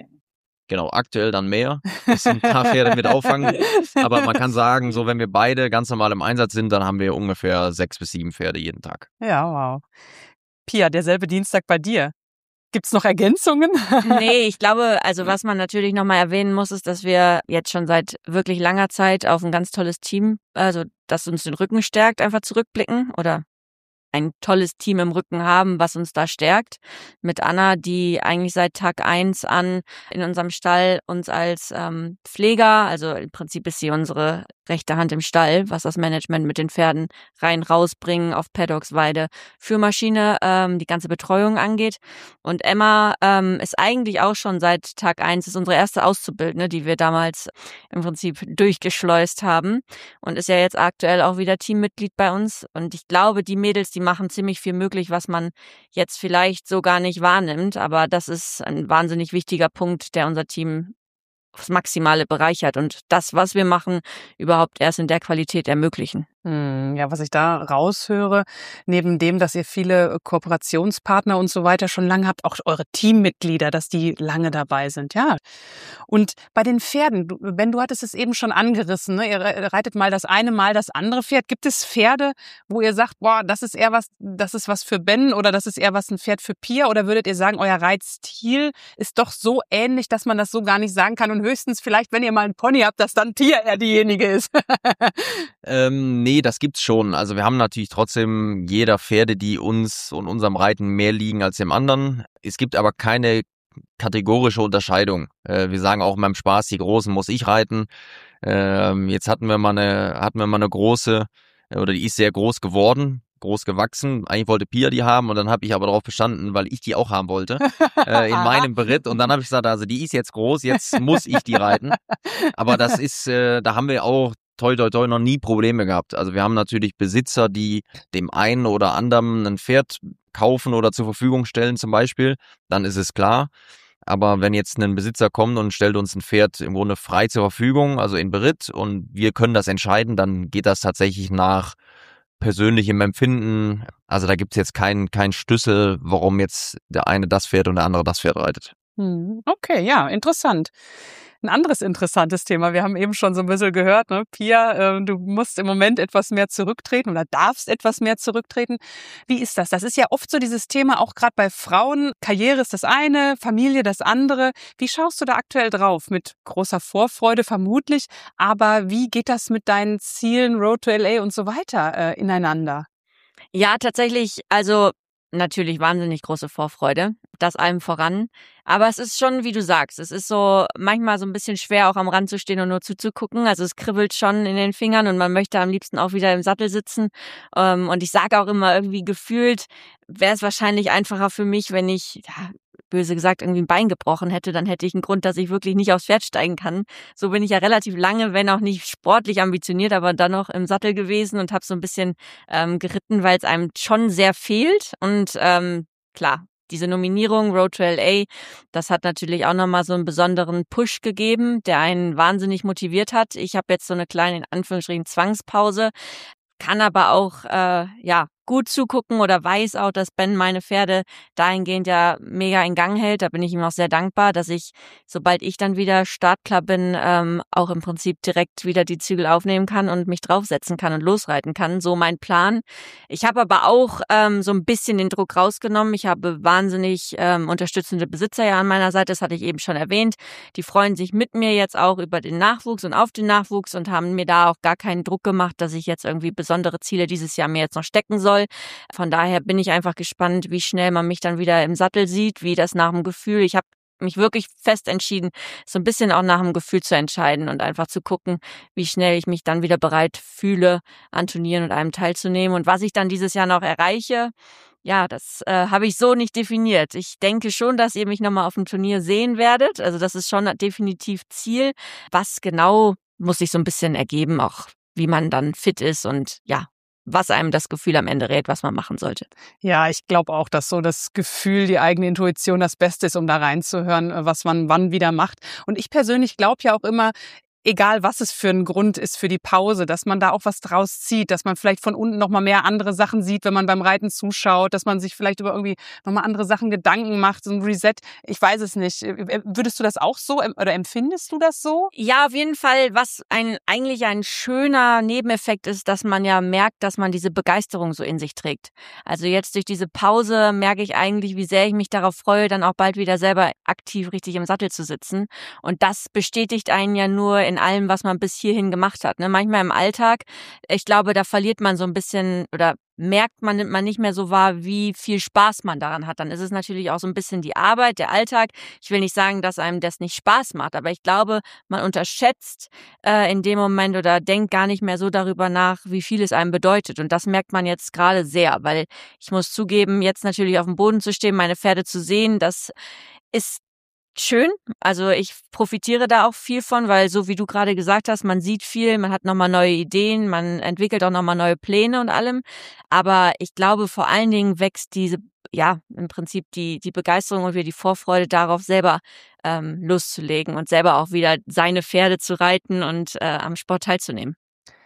S3: Genau, aktuell dann mehr. Das sind ein paar Pferde mit auffangen. Aber man kann sagen, so wenn wir beide ganz normal im Einsatz sind, dann haben wir ungefähr sechs bis sieben Pferde jeden Tag.
S2: Ja, wow. Pia, derselbe Dienstag bei dir. Gibt's noch Ergänzungen?
S4: Nee, ich glaube, also was man natürlich nochmal erwähnen muss, ist, dass wir jetzt schon seit wirklich langer Zeit auf ein ganz tolles Team, also das uns den Rücken stärkt, einfach zurückblicken oder ein tolles Team im Rücken haben, was uns da stärkt. Mit Anna, die eigentlich seit Tag eins an in unserem Stall uns als ähm, Pfleger, also im Prinzip ist sie unsere rechte Hand im Stall, was das Management mit den Pferden rein, rausbringen auf Paddocksweide, Führmaschine, ähm, die ganze Betreuung angeht. Und Emma ähm, ist eigentlich auch schon seit Tag eins, ist unsere erste Auszubildende, die wir damals im Prinzip durchgeschleust haben und ist ja jetzt aktuell auch wieder Teammitglied bei uns. Und ich glaube, die Mädels, die machen ziemlich viel möglich, was man jetzt vielleicht so gar nicht wahrnimmt. Aber das ist ein wahnsinnig wichtiger Punkt, der unser Team aufs Maximale bereichert und das, was wir machen, überhaupt erst in der Qualität ermöglichen.
S2: Ja, was ich da raushöre, neben dem, dass ihr viele Kooperationspartner und so weiter schon lange habt, auch eure Teammitglieder, dass die lange dabei sind, ja. Und bei den Pferden, du, Ben, du hattest es eben schon angerissen, ne? Ihr reitet mal das eine, mal das andere Pferd. Gibt es Pferde, wo ihr sagt, boah, das ist eher was, das ist was für Ben oder das ist eher was ein Pferd für Pia? Oder würdet ihr sagen, euer Reitstil ist doch so ähnlich, dass man das so gar nicht sagen kann und höchstens vielleicht, wenn ihr mal einen Pony habt, dass dann Pia eher diejenige ist?
S3: ähm, nee. Das gibt's schon. Also wir haben natürlich trotzdem jeder Pferde, die uns und unserem Reiten mehr liegen als dem anderen. Es gibt aber keine kategorische Unterscheidung. Äh, wir sagen auch in meinem Spaß, die Großen muss ich reiten. Ähm, jetzt hatten wir mal eine, hatten wir mal eine große, oder die ist sehr groß geworden, groß gewachsen. Eigentlich wollte Pia die haben und dann habe ich aber darauf bestanden, weil ich die auch haben wollte, äh, in meinem Beritt. Und dann habe ich gesagt, also die ist jetzt groß, jetzt muss ich die reiten. Aber das ist, äh, da haben wir auch toi toi toi noch nie Probleme gehabt. Also wir haben natürlich Besitzer, die dem einen oder anderen ein Pferd kaufen oder zur Verfügung stellen zum Beispiel, dann ist es klar. Aber wenn jetzt ein Besitzer kommt und stellt uns ein Pferd im Grunde frei zur Verfügung, also in Beritt, und wir können das entscheiden, dann geht das tatsächlich nach persönlichem Empfinden. Also da gibt es jetzt keinen keinen Schlüssel, warum jetzt der eine das Pferd und der andere das Pferd reitet.
S2: Okay, ja, interessant. Ein anderes interessantes Thema. Wir haben eben schon so ein bisschen gehört, ne? Pia, äh, du musst im Moment etwas mehr zurücktreten oder darfst etwas mehr zurücktreten. Wie ist das? Das ist ja oft so dieses Thema, auch gerade bei Frauen. Karriere ist das eine, Familie das andere. Wie schaust du da aktuell drauf? Mit großer Vorfreude vermutlich. Aber wie geht das mit deinen Zielen, Road to L A und so weiter äh, ineinander?
S4: Ja, tatsächlich, also natürlich wahnsinnig große Vorfreude, das allem voran. Aber es ist schon, wie du sagst, es ist so manchmal so ein bisschen schwer, auch am Rand zu stehen und nur zuzugucken. Also es kribbelt schon in den Fingern und man möchte am liebsten auch wieder im Sattel sitzen. Und ich sage auch immer, irgendwie gefühlt wäre es wahrscheinlich einfacher für mich, wenn ich, ja, böse gesagt, irgendwie ein Bein gebrochen hätte, dann hätte ich einen Grund, dass ich wirklich nicht aufs Pferd steigen kann. So bin ich ja relativ lange, wenn auch nicht sportlich ambitioniert, aber dann noch im Sattel gewesen und habe so ein bisschen ähm, geritten, weil es einem schon sehr fehlt. Und ähm, klar, diese Nominierung Road to L A, das hat natürlich auch nochmal so einen besonderen Push gegeben, der einen wahnsinnig motiviert hat. Ich habe jetzt so eine kleine, in Anführungsstrichen, Zwangspause, kann aber auch äh, ja gut zugucken oder weiß auch, dass Ben meine Pferde dahingehend ja mega in Gang hält. Da bin ich ihm auch sehr dankbar, dass ich, sobald ich dann wieder startklar bin, ähm, auch im Prinzip direkt wieder die Zügel aufnehmen kann und mich draufsetzen kann und losreiten kann. So mein Plan. Ich habe aber auch ähm, so ein bisschen den Druck rausgenommen. Ich habe wahnsinnig ähm, unterstützende Besitzer ja an meiner Seite, das hatte ich eben schon erwähnt. Die freuen sich mit mir jetzt auch über den Nachwuchs und auf den Nachwuchs und haben mir da auch gar keinen Druck gemacht, dass ich jetzt irgendwie besondere Ziele dieses Jahr mir jetzt noch stecken soll. Von daher bin ich einfach gespannt, wie schnell man mich dann wieder im Sattel sieht, wie das nach dem Gefühl. Ich habe mich wirklich fest entschieden, so ein bisschen auch nach dem Gefühl zu entscheiden und einfach zu gucken, wie schnell ich mich dann wieder bereit fühle, an Turnieren und einem teilzunehmen. Und was ich dann dieses Jahr noch erreiche, ja, das äh, habe ich so nicht definiert. Ich denke schon, dass ihr mich nochmal auf dem Turnier sehen werdet. Also das ist schon definitiv Ziel. Was genau, muss sich so ein bisschen ergeben, auch wie man dann fit ist und ja, was einem das Gefühl am Ende rät, was man machen sollte.
S2: Ja, ich glaube auch, dass so das Gefühl, die eigene Intuition das Beste ist, um da reinzuhören, was man wann wieder macht. Und ich persönlich glaube ja auch immer, egal was es für ein Grund ist für die Pause, dass man da auch was draus zieht, dass man vielleicht von unten noch mal mehr andere Sachen sieht, wenn man beim Reiten zuschaut, dass man sich vielleicht über irgendwie noch mal andere Sachen Gedanken macht, so ein Reset. Ich weiß es nicht. Würdest du das auch so oder empfindest du das so?
S4: Ja, auf jeden Fall. Was ein eigentlich ein schöner Nebeneffekt ist, dass man ja merkt, dass man diese Begeisterung so in sich trägt. Also jetzt durch diese Pause merke ich eigentlich, wie sehr ich mich darauf freue, dann auch bald wieder selber aktiv richtig im Sattel zu sitzen. Und das bestätigt einen ja nur in allem, was man bis hierhin gemacht hat. Ne? Manchmal im Alltag, ich glaube, da verliert man so ein bisschen oder merkt man, nimmt man nicht mehr so wahr, wie viel Spaß man daran hat. Dann ist es natürlich auch so ein bisschen die Arbeit, der Alltag. Ich will nicht sagen, dass einem das nicht Spaß macht, aber ich glaube, man unterschätzt äh, in dem Moment oder denkt gar nicht mehr so darüber nach, wie viel es einem bedeutet. Und das merkt man jetzt gerade sehr, weil ich muss zugeben, jetzt natürlich auf dem Boden zu stehen, meine Pferde zu sehen, das ist schön, also ich profitiere da auch viel von, weil so wie du gerade gesagt hast, man sieht viel, man hat nochmal neue Ideen, man entwickelt auch nochmal neue Pläne und allem, aber ich glaube vor allen Dingen wächst diese, ja, im Prinzip die die Begeisterung und wieder die Vorfreude darauf, selber ähm, loszulegen und selber auch wieder seine Pferde zu reiten und äh, am Sport teilzunehmen.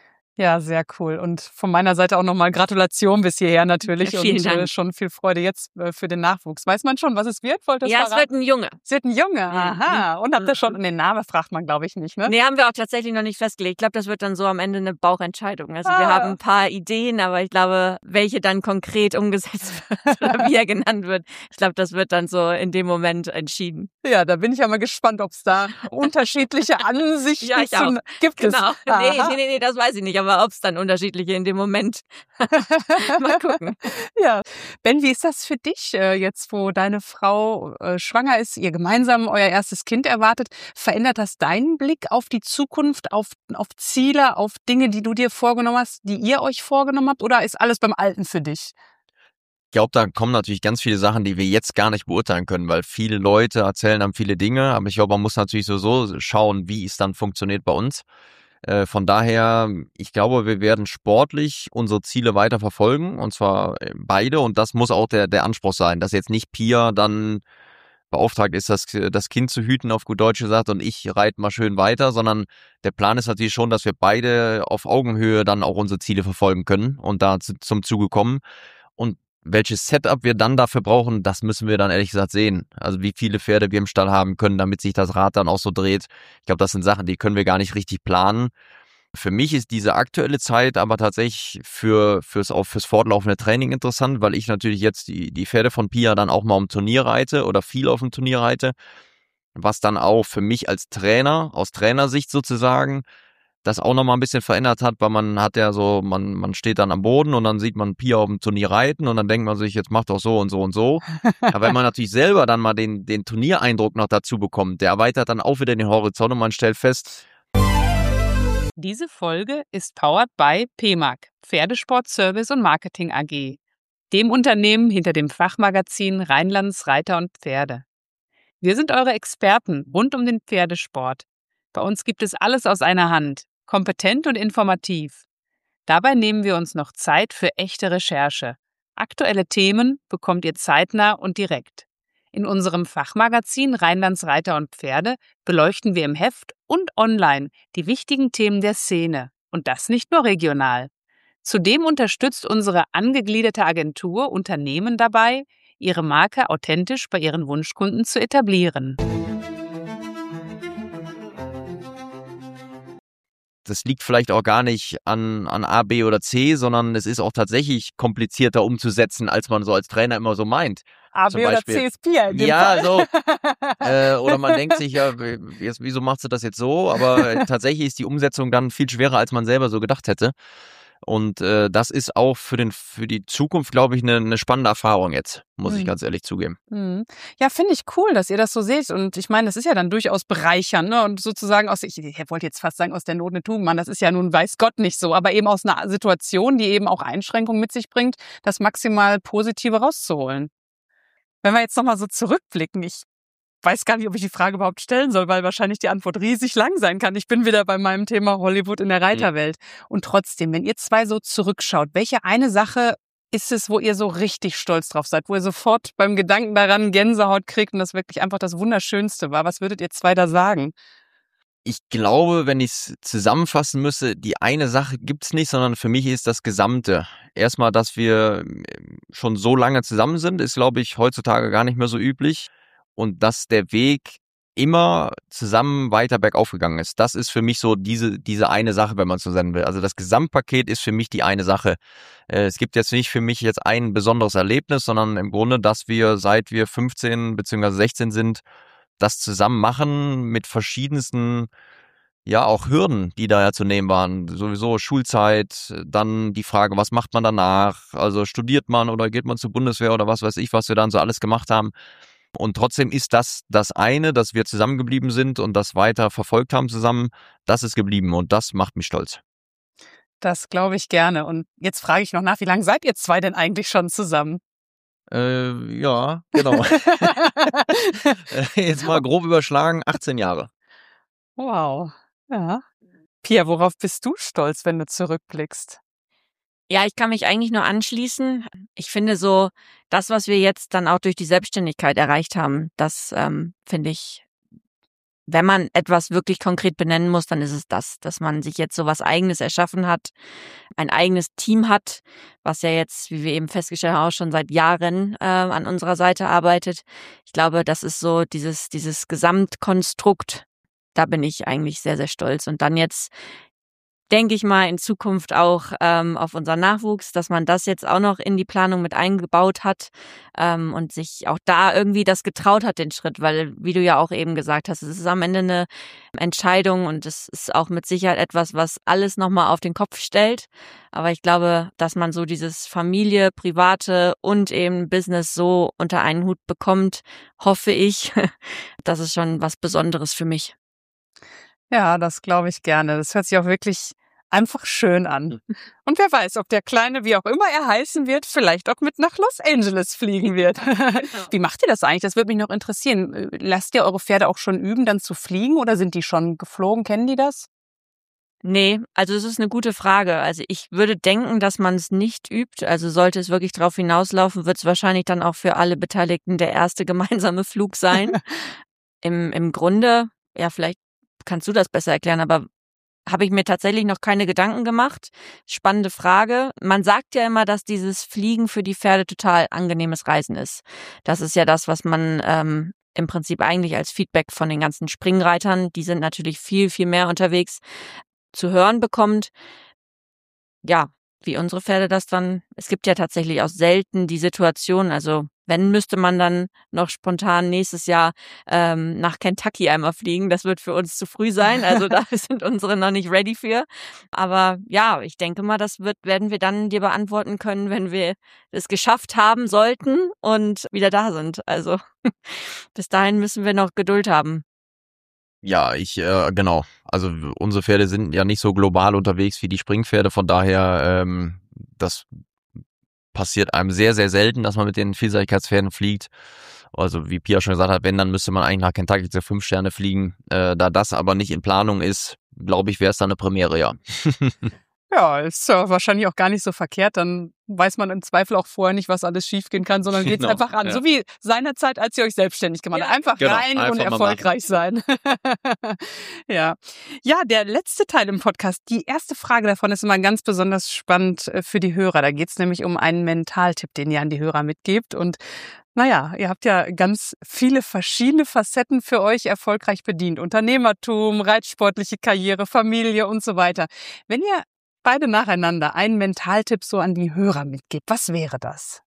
S2: Ja, sehr cool. Und von meiner Seite auch nochmal Gratulation bis hierher natürlich.
S4: Ja, vielen
S2: und
S4: Dank.
S2: Äh, schon viel Freude jetzt äh, für den Nachwuchs. Weiß man schon, was es wird? Wollt ihr
S4: Ja,
S2: das
S4: es wird ein Junge.
S2: Es wird ein Junge, aha. Und habt ihr schon,
S4: Mhm.
S2: den Namen fragt man, glaube ich, nicht, ne?
S4: Nee, haben wir auch tatsächlich noch nicht festgelegt. Ich glaube, das wird dann so am Ende eine Bauchentscheidung. Also
S2: Ah.
S4: wir haben ein paar Ideen, aber ich glaube, welche dann konkret umgesetzt wird oder wie er genannt wird, ich glaube, das wird dann so in dem Moment entschieden.
S2: Ja, da bin ich ja mal gespannt, ob es da unterschiedliche Ansichten
S4: Ja, ich
S2: zu,
S4: auch.
S2: gibt.
S4: Genau.
S2: Es.
S4: Nee,
S2: Aha.
S4: nee, nee, nee, das weiß ich nicht, aber ob es dann unterschiedliche in dem Moment. Mal gucken.
S2: Ja. Ben, wie ist das für dich äh, jetzt, wo deine Frau äh, schwanger ist, ihr gemeinsam euer erstes Kind erwartet? Verändert das deinen Blick auf die Zukunft, auf, auf Ziele, auf Dinge, die du dir vorgenommen hast, die ihr euch vorgenommen habt? Oder ist alles beim Alten für dich?
S3: Ich glaube, da kommen natürlich ganz viele Sachen, die wir jetzt gar nicht beurteilen können, weil viele Leute erzählen dann viele Dinge, aber ich glaube, man muss natürlich so, so schauen, wie es dann funktioniert bei uns. Äh, von daher, ich glaube, wir werden sportlich unsere Ziele weiter verfolgen, und zwar äh, beide, und das muss auch der, der Anspruch sein, dass jetzt nicht Pia dann beauftragt ist, das, das Kind zu hüten, auf gut Deutsch gesagt, und ich reite mal schön weiter, sondern der Plan ist natürlich schon, dass wir beide auf Augenhöhe dann auch unsere Ziele verfolgen können und da zu, zum Zuge kommen. Und welches Setup wir dann dafür brauchen, das müssen wir dann ehrlich gesagt sehen. Also wie viele Pferde wir im Stall haben können, damit sich das Rad dann auch so dreht. Ich glaube, das sind Sachen, die können wir gar nicht richtig planen. Für mich ist diese aktuelle Zeit aber tatsächlich für fürs, auch fürs fortlaufende Training interessant, weil ich natürlich jetzt die, die Pferde von Pia dann auch mal um Turnier reite oder viel auf dem Turnier reite, was dann auch für mich als Trainer, aus Trainersicht sozusagen, das auch nochmal ein bisschen verändert hat, weil man hat ja so, man, man steht dann am Boden und dann sieht man Pia auf dem Turnier reiten und dann denkt man sich, jetzt macht doch so und so und so. Aber wenn man natürlich selber dann mal den, den Turniereindruck noch dazu bekommt, der erweitert dann auch wieder den Horizont und man stellt fest,
S2: Diese Folge ist powered by P M A G, Pferdesport Service und Marketing A G, dem Unternehmen hinter dem Fachmagazin Rheinlands Reiter und Pferde. Wir sind eure Experten rund um den Pferdesport. Bei uns gibt es alles aus einer Hand, kompetent und informativ. Dabei nehmen wir uns noch Zeit für echte Recherche. Aktuelle Themen bekommt ihr zeitnah und direkt. In unserem Fachmagazin Rheinlands Reiter und Pferde beleuchten wir im Heft und online die wichtigen Themen der Szene. Und das nicht nur regional. Zudem unterstützt unsere angegliederte Agentur Unternehmen dabei, ihre Marke authentisch bei ihren Wunschkunden zu etablieren.
S3: das liegt vielleicht auch gar nicht an, an A, B oder C, sondern es ist auch tatsächlich komplizierter umzusetzen, als man so als Trainer immer so meint.
S2: A,
S3: Zum
S2: B oder
S3: Beispiel,
S2: C ist Pia in dem
S3: ja,
S2: Fall.
S3: so. Äh, oder man denkt sich, ja, jetzt, wieso macht sie das jetzt so? Aber tatsächlich ist die Umsetzung dann viel schwerer, als man selber so gedacht hätte. Und äh, das ist auch für den für die Zukunft, glaube ich, eine, eine spannende Erfahrung jetzt, muss
S2: Mhm.
S3: ich ganz ehrlich zugeben.
S2: Mhm. Ja, finde ich cool, dass ihr das so seht. Und ich meine, das ist ja dann durchaus bereichernd, ne? Und sozusagen aus, ich, ich wollte jetzt fast sagen, aus der Not eine Tugend, Mann, das ist ja nun weiß Gott nicht so, aber eben aus einer Situation, die eben auch Einschränkungen mit sich bringt, das maximal Positive rauszuholen. Wenn wir jetzt nochmal so zurückblicken, ich weiß gar nicht, ob ich die Frage überhaupt stellen soll, weil wahrscheinlich die Antwort riesig lang sein kann. Ich bin wieder bei meinem Thema Hollywood in der Reiterwelt. Und trotzdem, wenn ihr zwei so zurückschaut, welche eine Sache ist es, wo ihr so richtig stolz drauf seid, wo ihr sofort beim Gedanken daran Gänsehaut kriegt und das wirklich einfach das Wunderschönste war? Was würdet ihr zwei da sagen?
S3: Ich glaube, wenn ich es zusammenfassen müsste, die eine Sache gibt's nicht, sondern für mich ist das Gesamte. Erstmal, dass wir schon so lange zusammen sind, ist, glaube ich, heutzutage gar nicht mehr so üblich. Und dass der Weg immer zusammen weiter bergauf gegangen ist. Das ist für mich so diese diese eine Sache, wenn man es so nennen will. Also das Gesamtpaket ist für mich die eine Sache. Äh, es gibt jetzt nicht für mich jetzt ein besonderes Erlebnis, sondern im Grunde, dass wir seit wir fünfzehn bzw. sechzehn sind, das zusammen machen mit verschiedensten, ja auch Hürden, die da ja zu nehmen waren. Sowieso Schulzeit, dann die Frage, was macht man danach? Also studiert man oder geht man zur Bundeswehr oder was weiß ich, was wir dann so alles gemacht haben. Und trotzdem ist das das eine, dass wir zusammengeblieben sind und das weiter verfolgt haben zusammen, das ist geblieben und das macht mich stolz.
S2: Das glaube ich gerne. Und jetzt frage ich noch nach, wie lange seid ihr zwei denn eigentlich schon zusammen?
S3: Äh, ja, genau. Jetzt mal grob überschlagen, achtzehn Jahre.
S2: Wow. Ja. Pia, worauf bist du stolz, wenn du zurückblickst?
S4: Ja, ich kann mich eigentlich nur anschließen. Ich finde so, das, was wir jetzt dann auch durch die Selbstständigkeit erreicht haben, das ähm, finde ich, wenn man etwas wirklich konkret benennen muss, dann ist es das, dass man sich jetzt so was Eigenes erschaffen hat, ein eigenes Team hat, was ja jetzt, wie wir eben festgestellt haben, auch schon seit Jahren äh, an unserer Seite arbeitet. Ich glaube, das ist so dieses, dieses Gesamtkonstrukt, da bin ich eigentlich sehr, sehr stolz. Und dann jetzt denke ich mal in Zukunft auch ähm, auf unseren Nachwuchs, dass man das jetzt auch noch in die Planung mit eingebaut hat ähm, und sich auch da irgendwie das getraut hat, den Schritt, weil, wie du ja auch eben gesagt hast, es ist am Ende eine Entscheidung und es ist auch mit Sicherheit etwas, was alles nochmal auf den Kopf stellt. Aber ich glaube, dass man so dieses Familie, Private und eben Business so unter einen Hut bekommt, hoffe ich, das ist schon was Besonderes für mich.
S2: Ja, das glaube ich gerne. Das hört sich auch wirklich einfach schön an. Und wer weiß, ob der Kleine, wie auch immer er heißen wird, vielleicht auch mit nach Los Angeles fliegen wird. Wie macht ihr das eigentlich? Das würde mich noch interessieren. Lasst ihr eure Pferde auch schon üben, dann zu fliegen oder sind die schon geflogen? Kennen die das?
S4: Nee, also es ist eine gute Frage. Also ich würde denken, dass man es nicht übt. Also sollte es wirklich drauf hinauslaufen, wird es wahrscheinlich dann auch für alle Beteiligten der erste gemeinsame Flug sein. Im, im Grunde, ja, vielleicht kannst du das besser erklären, aber habe ich mir tatsächlich noch keine Gedanken gemacht. Spannende Frage. Man sagt ja immer, dass dieses Fliegen für die Pferde total angenehmes Reisen ist. Das ist ja das, was man ähm, im Prinzip eigentlich als Feedback von den ganzen Springreitern, die sind natürlich viel, viel mehr unterwegs, zu hören bekommt. Ja, wie unsere Pferde das dann, es gibt ja tatsächlich auch selten die Situation, also wenn, müsste man dann noch spontan nächstes Jahr ähm, nach Kentucky einmal fliegen. Das wird für uns zu früh sein, also da sind unsere noch nicht ready für. Aber ja, ich denke mal, das wird, werden wir dann dir beantworten können, wenn wir es geschafft haben sollten und wieder da sind. Also bis dahin müssen wir noch Geduld haben.
S3: Ja, ich, äh, genau. Also unsere Pferde sind ja nicht so global unterwegs wie die Springpferde, von daher, ähm, das passiert einem sehr, sehr selten, dass man mit den Vielseitigkeitspferden fliegt. Also wie Pia schon gesagt hat, wenn, dann müsste man eigentlich nach Kentucky zu fünf Sterne fliegen. Äh, da das aber nicht in Planung ist, glaube ich, wäre es dann eine Premiere, ja.
S2: Ja, ist ja wahrscheinlich auch gar nicht so verkehrt. Dann weiß man im Zweifel auch vorher nicht, was alles schiefgehen kann, sondern geht's
S3: Genau,
S2: einfach an.
S3: ja.
S2: So wie seinerzeit, als ihr euch selbstständig gemacht habt. Einfach
S3: Genau,
S2: rein
S3: einfach
S2: und
S3: mal
S2: erfolgreich sein. Ja. Ja, der letzte Teil im Podcast, die erste Frage davon ist immer ganz besonders spannend äh, für die Hörer. Da geht's nämlich um einen Mentaltipp, den ihr an die Hörer mitgebt. Und naja, ihr habt ja ganz viele verschiedene Facetten für euch erfolgreich bedient. Unternehmertum, reitsportliche Karriere, Familie und so weiter. Wenn ihr beide nacheinander einen Mentaltipp so an die Hörer mitgibt, was wäre das?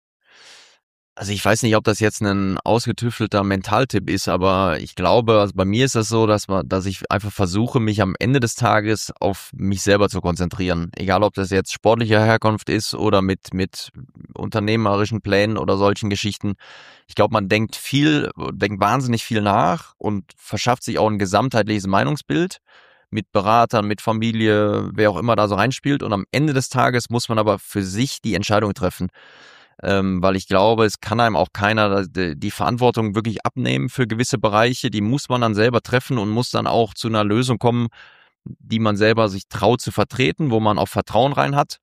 S3: Also ich weiß nicht, ob das jetzt ein ausgetüftelter Mentaltipp ist, aber ich glaube, also bei mir ist das so, dass man, dass ich einfach versuche, mich am Ende des Tages auf mich selber zu konzentrieren. Egal, ob das jetzt sportlicher Herkunft ist oder mit, mit unternehmerischen Plänen oder solchen Geschichten. Ich glaube, man denkt viel, denkt wahnsinnig viel nach und verschafft sich auch ein gesamtheitliches Meinungsbild mit Beratern, mit Familie, wer auch immer da so reinspielt. Und am Ende des Tages muss man aber für sich die Entscheidung treffen. Ähm, weil ich glaube, es kann einem auch keiner die, die Verantwortung wirklich abnehmen für gewisse Bereiche. Die muss man dann selber treffen und muss dann auch zu einer Lösung kommen, die man selber sich traut zu vertreten, wo man auch Vertrauen rein hat.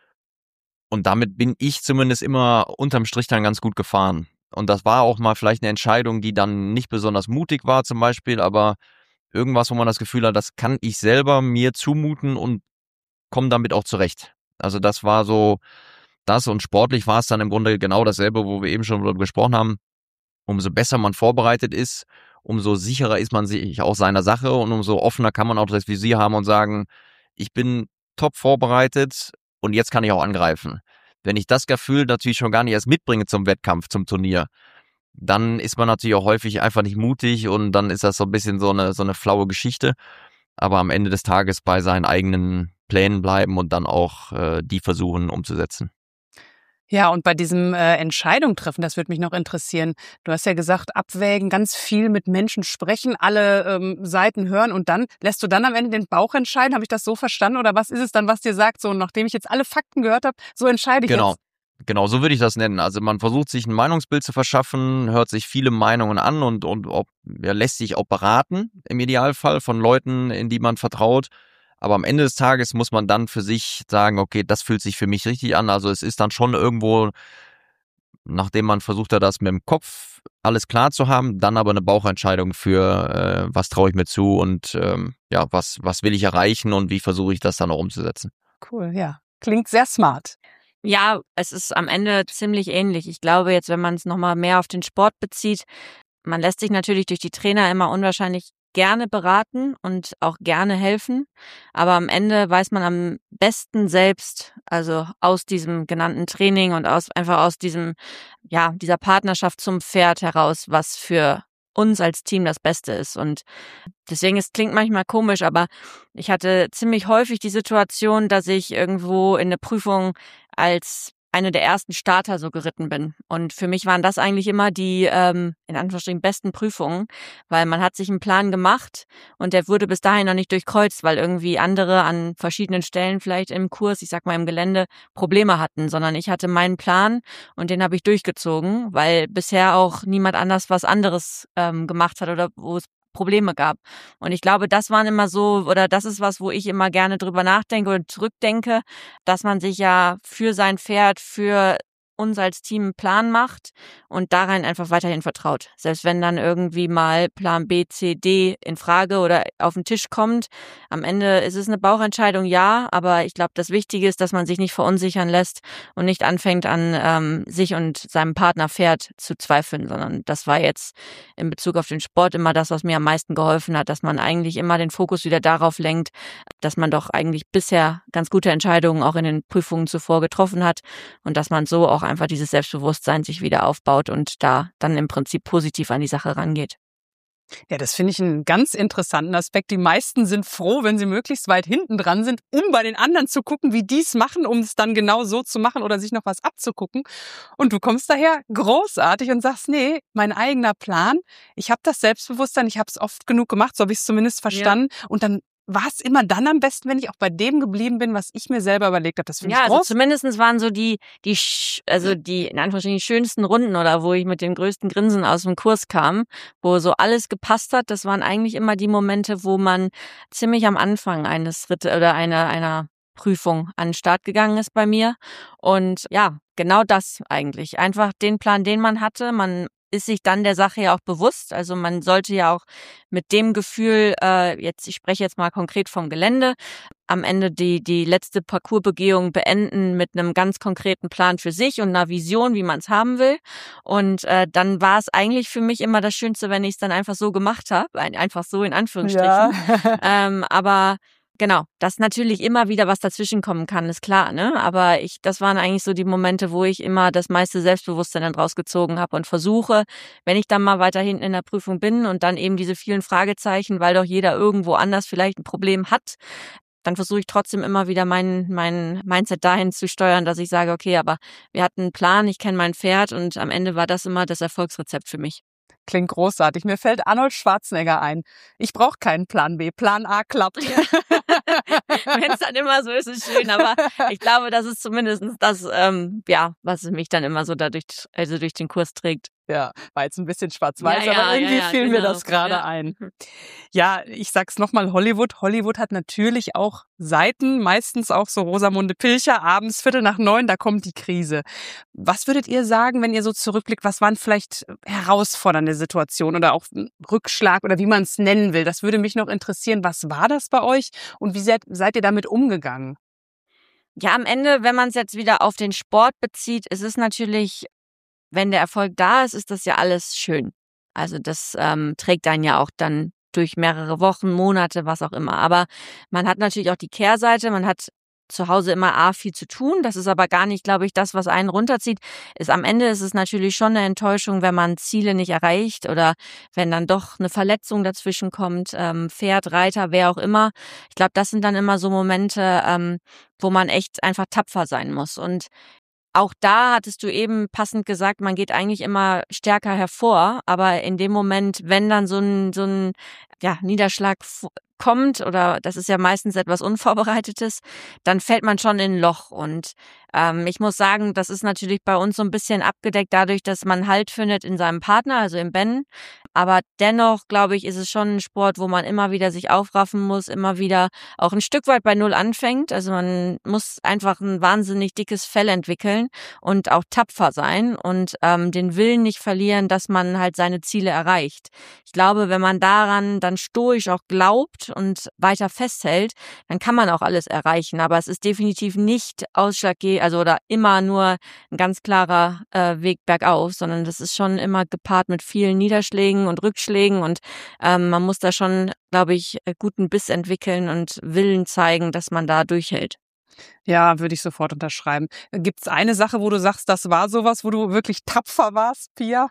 S3: Und damit bin ich zumindest immer unterm Strich dann ganz gut gefahren. Und das war auch mal vielleicht eine Entscheidung, die dann nicht besonders mutig war zum Beispiel, aber irgendwas, wo man das Gefühl hat, das kann ich selber mir zumuten und komme damit auch zurecht. Also das war so das, und sportlich war es dann im Grunde genau dasselbe, wo wir eben schon darüber gesprochen haben. Umso besser man vorbereitet ist, umso sicherer ist man sich auch seiner Sache und umso offener kann man auch das Visier haben und sagen, ich bin top vorbereitet und jetzt kann ich auch angreifen. Wenn ich das Gefühl natürlich schon gar nicht erst mitbringe zum Wettkampf, zum Turnier, dann ist man natürlich auch häufig einfach nicht mutig und dann ist das so ein bisschen so eine, so eine flaue Geschichte. Aber am Ende des Tages bei seinen eigenen Plänen bleiben und dann auch äh, die versuchen umzusetzen.
S2: Ja, und bei diesem äh, Entscheidung treffen, das würde mich noch interessieren. Du hast ja gesagt, abwägen, ganz viel mit Menschen sprechen, alle ähm, Seiten hören und dann lässt du dann am Ende den Bauch entscheiden. Habe ich das so verstanden? Oder was ist es dann, was dir sagt, so nachdem ich jetzt alle Fakten gehört habe, so entscheide ich
S3: Genau.
S2: jetzt?
S3: Genau, so würde ich das nennen. Also man versucht sich ein Meinungsbild zu verschaffen, hört sich viele Meinungen an und, und ob, ja, lässt sich auch beraten, im Idealfall von Leuten, in die man vertraut. Aber am Ende des Tages muss man dann für sich sagen, okay, das fühlt sich für mich richtig an. Also es ist dann schon irgendwo, nachdem man versucht hat, das mit dem Kopf alles klar zu haben, dann aber eine Bauchentscheidung für, äh, was traue ich mir zu und ähm, ja, was, was will ich erreichen und wie versuche ich das dann auch umzusetzen.
S2: Cool, ja. Klingt sehr smart.
S4: Ja, es ist am Ende ziemlich ähnlich. Ich glaube jetzt, wenn man es nochmal mehr auf den Sport bezieht, man lässt sich natürlich durch die Trainer immer unwahrscheinlich gerne beraten und auch gerne helfen, aber am Ende weiß man am besten selbst, also aus diesem genannten Training und aus einfach aus diesem, ja, dieser Partnerschaft zum Pferd heraus, was für uns als Team das Beste ist. Und deswegen, es klingt manchmal komisch, aber ich hatte ziemlich häufig die Situation, dass ich irgendwo in eine Prüfung als eine der ersten Starter so geritten bin. Und für mich waren das eigentlich immer die, ähm, in Anführungsstrichen, besten Prüfungen, weil man hat sich einen Plan gemacht und der wurde bis dahin noch nicht durchkreuzt, weil irgendwie andere an verschiedenen Stellen vielleicht im Kurs, ich sag mal im Gelände, Probleme hatten, sondern ich hatte meinen Plan und den habe ich durchgezogen, weil bisher auch niemand anders was anderes ähm, gemacht hat oder wo es Probleme gab. Und ich glaube, das waren immer so, oder das ist was, wo ich immer gerne drüber nachdenke und zurückdenke, dass man sich ja für sein Pferd, für uns als Team einen Plan macht und darein einfach weiterhin vertraut. Selbst wenn dann irgendwie mal Plan B, C, D in Frage oder auf den Tisch kommt. Am Ende ist es eine Bauchentscheidung, ja, aber ich glaube, das Wichtige ist, dass man sich nicht verunsichern lässt und nicht anfängt an ähm, sich und seinem Partner Pferd zu zweifeln, sondern das war jetzt in Bezug auf den Sport immer das, was mir am meisten geholfen hat, dass man eigentlich immer den Fokus wieder darauf lenkt, dass man doch eigentlich bisher ganz gute Entscheidungen auch in den Prüfungen zuvor getroffen hat und dass man so auch einfach dieses Selbstbewusstsein sich wieder aufbaut und da dann im Prinzip positiv an die Sache rangeht.
S2: Ja, das finde ich einen ganz interessanten Aspekt. Die meisten sind froh, wenn sie möglichst weit hinten dran sind, um bei den anderen zu gucken, wie die es machen, um es dann genau so zu machen oder sich noch was abzugucken. Und du kommst daher großartig und sagst, nee, mein eigener Plan, ich habe das Selbstbewusstsein, ich habe es oft genug gemacht, so habe ich es zumindest verstanden. Ja. Und dann war es immer dann am besten, wenn ich auch bei dem geblieben bin, was ich mir selber überlegt habe. Das finde
S4: ja,
S2: ich groß.
S4: Also zumindest waren so die, die, also die, in Anführungsstrichen, die schönsten Runden oder wo ich mit dem größten Grinsen aus dem Kurs kam, wo so alles gepasst hat. Das waren eigentlich immer die Momente, wo man ziemlich am Anfang eines Ritt oder einer, einer Prüfung an den Start gegangen ist bei mir. Und ja, genau das eigentlich. Einfach den Plan, den man hatte. Man ist sich dann der Sache ja auch bewusst. Also man sollte ja auch mit dem Gefühl, äh, jetzt ich spreche jetzt mal konkret vom Gelände, am Ende die die letzte Parcoursbegehung beenden mit einem ganz konkreten Plan für sich und einer Vision, wie man es haben will. Und äh, dann war es eigentlich für mich immer das Schönste, wenn ich es dann einfach so gemacht habe, einfach so in Anführungsstrichen. Ja. ähm, aber Genau, dass natürlich immer wieder was dazwischen kommen kann, ist klar, ne? Aber ich, das waren eigentlich so die Momente, wo ich immer das meiste Selbstbewusstsein dann rausgezogen habe und versuche, wenn ich dann mal weiter hinten in der Prüfung bin und dann eben diese vielen Fragezeichen, weil doch jeder irgendwo anders vielleicht ein Problem hat, dann versuche ich trotzdem immer wieder mein, mein Mindset dahin zu steuern, dass ich sage, okay, aber wir hatten einen Plan, ich kenne mein Pferd und am Ende war das immer das Erfolgsrezept für mich.
S2: Klingt großartig. Mir fällt Arnold Schwarzenegger ein. Ich brauche keinen Plan B. Plan A klappt.
S4: Ja. Wenn es dann immer so ist, ist es schön. Aber ich glaube, das ist zumindest das, ähm, ja, was mich dann immer so dadurch, also durch den Kurs trägt.
S2: Ja, war jetzt ein bisschen schwarz-weiß,
S4: ja, ja,
S2: aber irgendwie
S4: ja, ja,
S2: fiel
S4: genau.
S2: mir das gerade ja. ein. Ja, ich sag's nochmal, Hollywood. Hollywood hat natürlich auch Seiten, meistens auch so Rosamunde Pilcher, abends Viertel nach neun, da kommt die Krise. Was würdet ihr sagen, wenn ihr so zurückblickt, was waren vielleicht herausfordernde Situationen oder auch Rückschlag oder wie man es nennen will? Das würde mich noch interessieren. Was war das bei euch und wie seid, seid ihr damit umgegangen?
S4: Ja, am Ende, wenn man es jetzt wieder auf den Sport bezieht, ist es natürlich, wenn der Erfolg da ist, ist das ja alles schön. Also das ähm, trägt einen ja auch dann durch mehrere Wochen, Monate, was auch immer. Aber man hat natürlich auch die Kehrseite, man hat zu Hause immer A, viel zu tun. Das ist aber gar nicht, glaube ich, das, was einen runterzieht. Ist am Ende ist es natürlich schon eine Enttäuschung, wenn man Ziele nicht erreicht oder wenn dann doch eine Verletzung dazwischen kommt, ähm, Pferd, Reiter, wer auch immer. Ich glaube, das sind dann immer so Momente, ähm, wo man echt einfach tapfer sein muss. Und auch da hattest du eben passend gesagt, man geht eigentlich immer stärker hervor, aber in dem Moment, wenn dann so ein, so ein ja, Niederschlag kommt, oder das ist ja meistens etwas Unvorbereitetes, dann fällt man schon in ein Loch. Und ähm, ich muss sagen, das ist natürlich bei uns so ein bisschen abgedeckt dadurch, dass man Halt findet in seinem Partner, also im Ben. Aber dennoch, glaube ich, ist es schon ein Sport, wo man immer wieder sich aufraffen muss, immer wieder auch ein Stück weit bei Null anfängt. Also man muss einfach ein wahnsinnig dickes Fell entwickeln und auch tapfer sein und ähm, den Willen nicht verlieren, dass man halt seine Ziele erreicht. Ich glaube, wenn man daran dann stoisch auch glaubt und weiter festhält, dann kann man auch alles erreichen. Aber es ist definitiv nicht ausschlaggebend, also oder immer nur ein ganz klarer äh, Weg bergauf, sondern das ist schon immer gepaart mit vielen Niederschlägen und Rückschlägen und ähm, man muss da schon, glaube ich, guten Biss entwickeln und Willen zeigen, dass man da durchhält.
S2: Ja, würde ich sofort unterschreiben. Gibt es eine Sache, wo du sagst, das war sowas, wo du wirklich tapfer warst, Pia?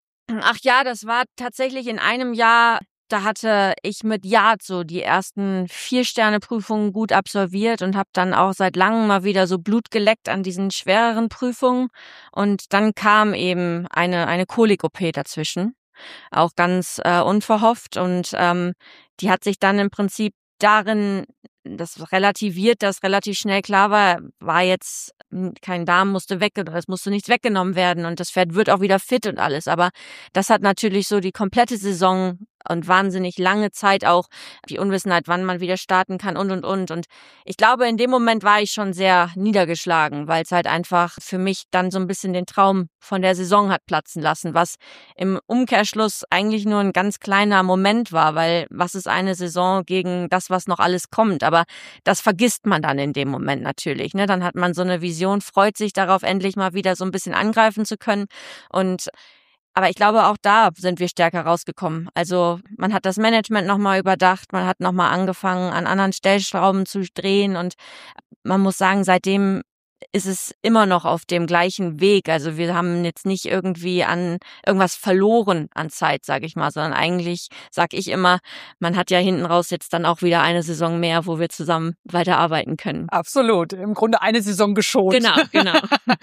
S4: Ach ja, das war tatsächlich in einem Jahr, da hatte ich mit Yard so die ersten Vier-Sterne-Prüfungen gut absolviert und habe dann auch seit langem mal wieder so Blut geleckt an diesen schwereren Prüfungen. Und dann kam eben eine eine Kolik-O P dazwischen, auch ganz äh, unverhofft. Und ähm, die hat sich dann im Prinzip darin, das relativiert, dass relativ schnell klar war, war jetzt kein Darm, musste weg, oder es musste nichts weggenommen werden und das Pferd wird auch wieder fit und alles. Aber das hat natürlich so die komplette Saison und wahnsinnig lange Zeit auch die Unwissenheit, wann man wieder starten kann und, und, und. Und ich glaube, in dem Moment war ich schon sehr niedergeschlagen, weil es halt einfach für mich dann so ein bisschen den Traum von der Saison hat platzen lassen, was im Umkehrschluss eigentlich nur ein ganz kleiner Moment war, weil was ist eine Saison gegen das, was noch alles kommt? Aber das vergisst man dann in dem Moment natürlich. Ne? Dann hat man so eine Vision, freut sich darauf, endlich mal wieder so ein bisschen angreifen zu können. Und aber ich glaube, auch da sind wir stärker rausgekommen. Also man hat das Management nochmal überdacht, man hat nochmal angefangen, an anderen Stellschrauben zu drehen und man muss sagen, seitdem ist es immer noch auf dem gleichen Weg. Also wir haben jetzt nicht irgendwie an irgendwas verloren an Zeit, sage ich mal, sondern eigentlich sage ich immer, man hat ja hinten raus jetzt dann auch wieder eine Saison mehr, wo wir zusammen weiterarbeiten können.
S2: Absolut. Im Grunde eine Saison geschont.
S4: Genau, genau.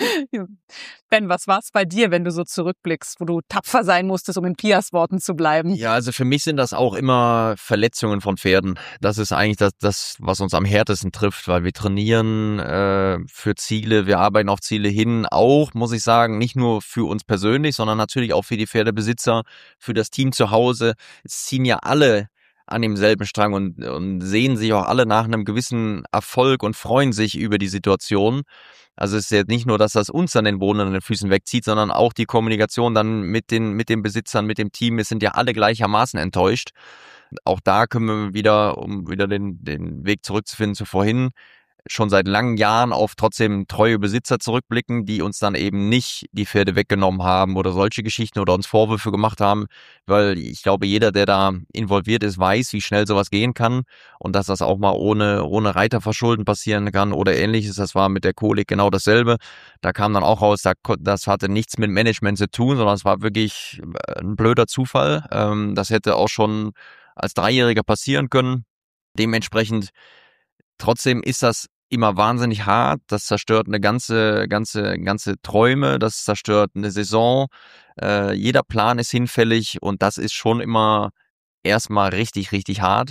S2: Ben, was war's bei dir, wenn du so zurückblickst, wo du tapfer sein musstest, um in Pias Worten zu bleiben?
S3: Ja, also für mich sind das auch immer Verletzungen von Pferden. Das ist eigentlich das, das was uns am härtesten trifft, weil wir trainieren äh, für Ziele, wir arbeiten auf Ziele hin, auch, muss ich sagen, nicht nur für uns persönlich, sondern natürlich auch für die Pferdebesitzer, für das Team zu Hause. Es ziehen ja alle an demselben Strang und, und sehen sich auch alle nach einem gewissen Erfolg und freuen sich über die Situation. Also es ist jetzt nicht nur, dass das uns dann den Boden an den Füßen wegzieht, sondern auch die Kommunikation dann mit den, mit den Besitzern, mit dem Team. Wir sind ja alle gleichermaßen enttäuscht. Auch da können wir wieder, um wieder den, den Weg zurückzufinden zu vorhin, schon seit langen Jahren auf trotzdem treue Besitzer zurückblicken, die uns dann eben nicht die Pferde weggenommen haben oder solche Geschichten oder uns Vorwürfe gemacht haben, weil ich glaube, jeder, der da involviert ist, weiß, wie schnell sowas gehen kann und dass das auch mal ohne, ohne Reiterverschulden passieren kann oder ähnliches. Das war mit der Kolik genau dasselbe. Da kam dann auch raus, das hatte nichts mit Management zu tun, sondern es war wirklich ein blöder Zufall. Das hätte auch schon als Dreijähriger passieren können. Dementsprechend, trotzdem ist das immer wahnsinnig hart, das zerstört eine ganze, ganze, ganze Träume, das zerstört eine Saison, äh, jeder Plan ist hinfällig und das ist schon immer erstmal richtig, richtig hart.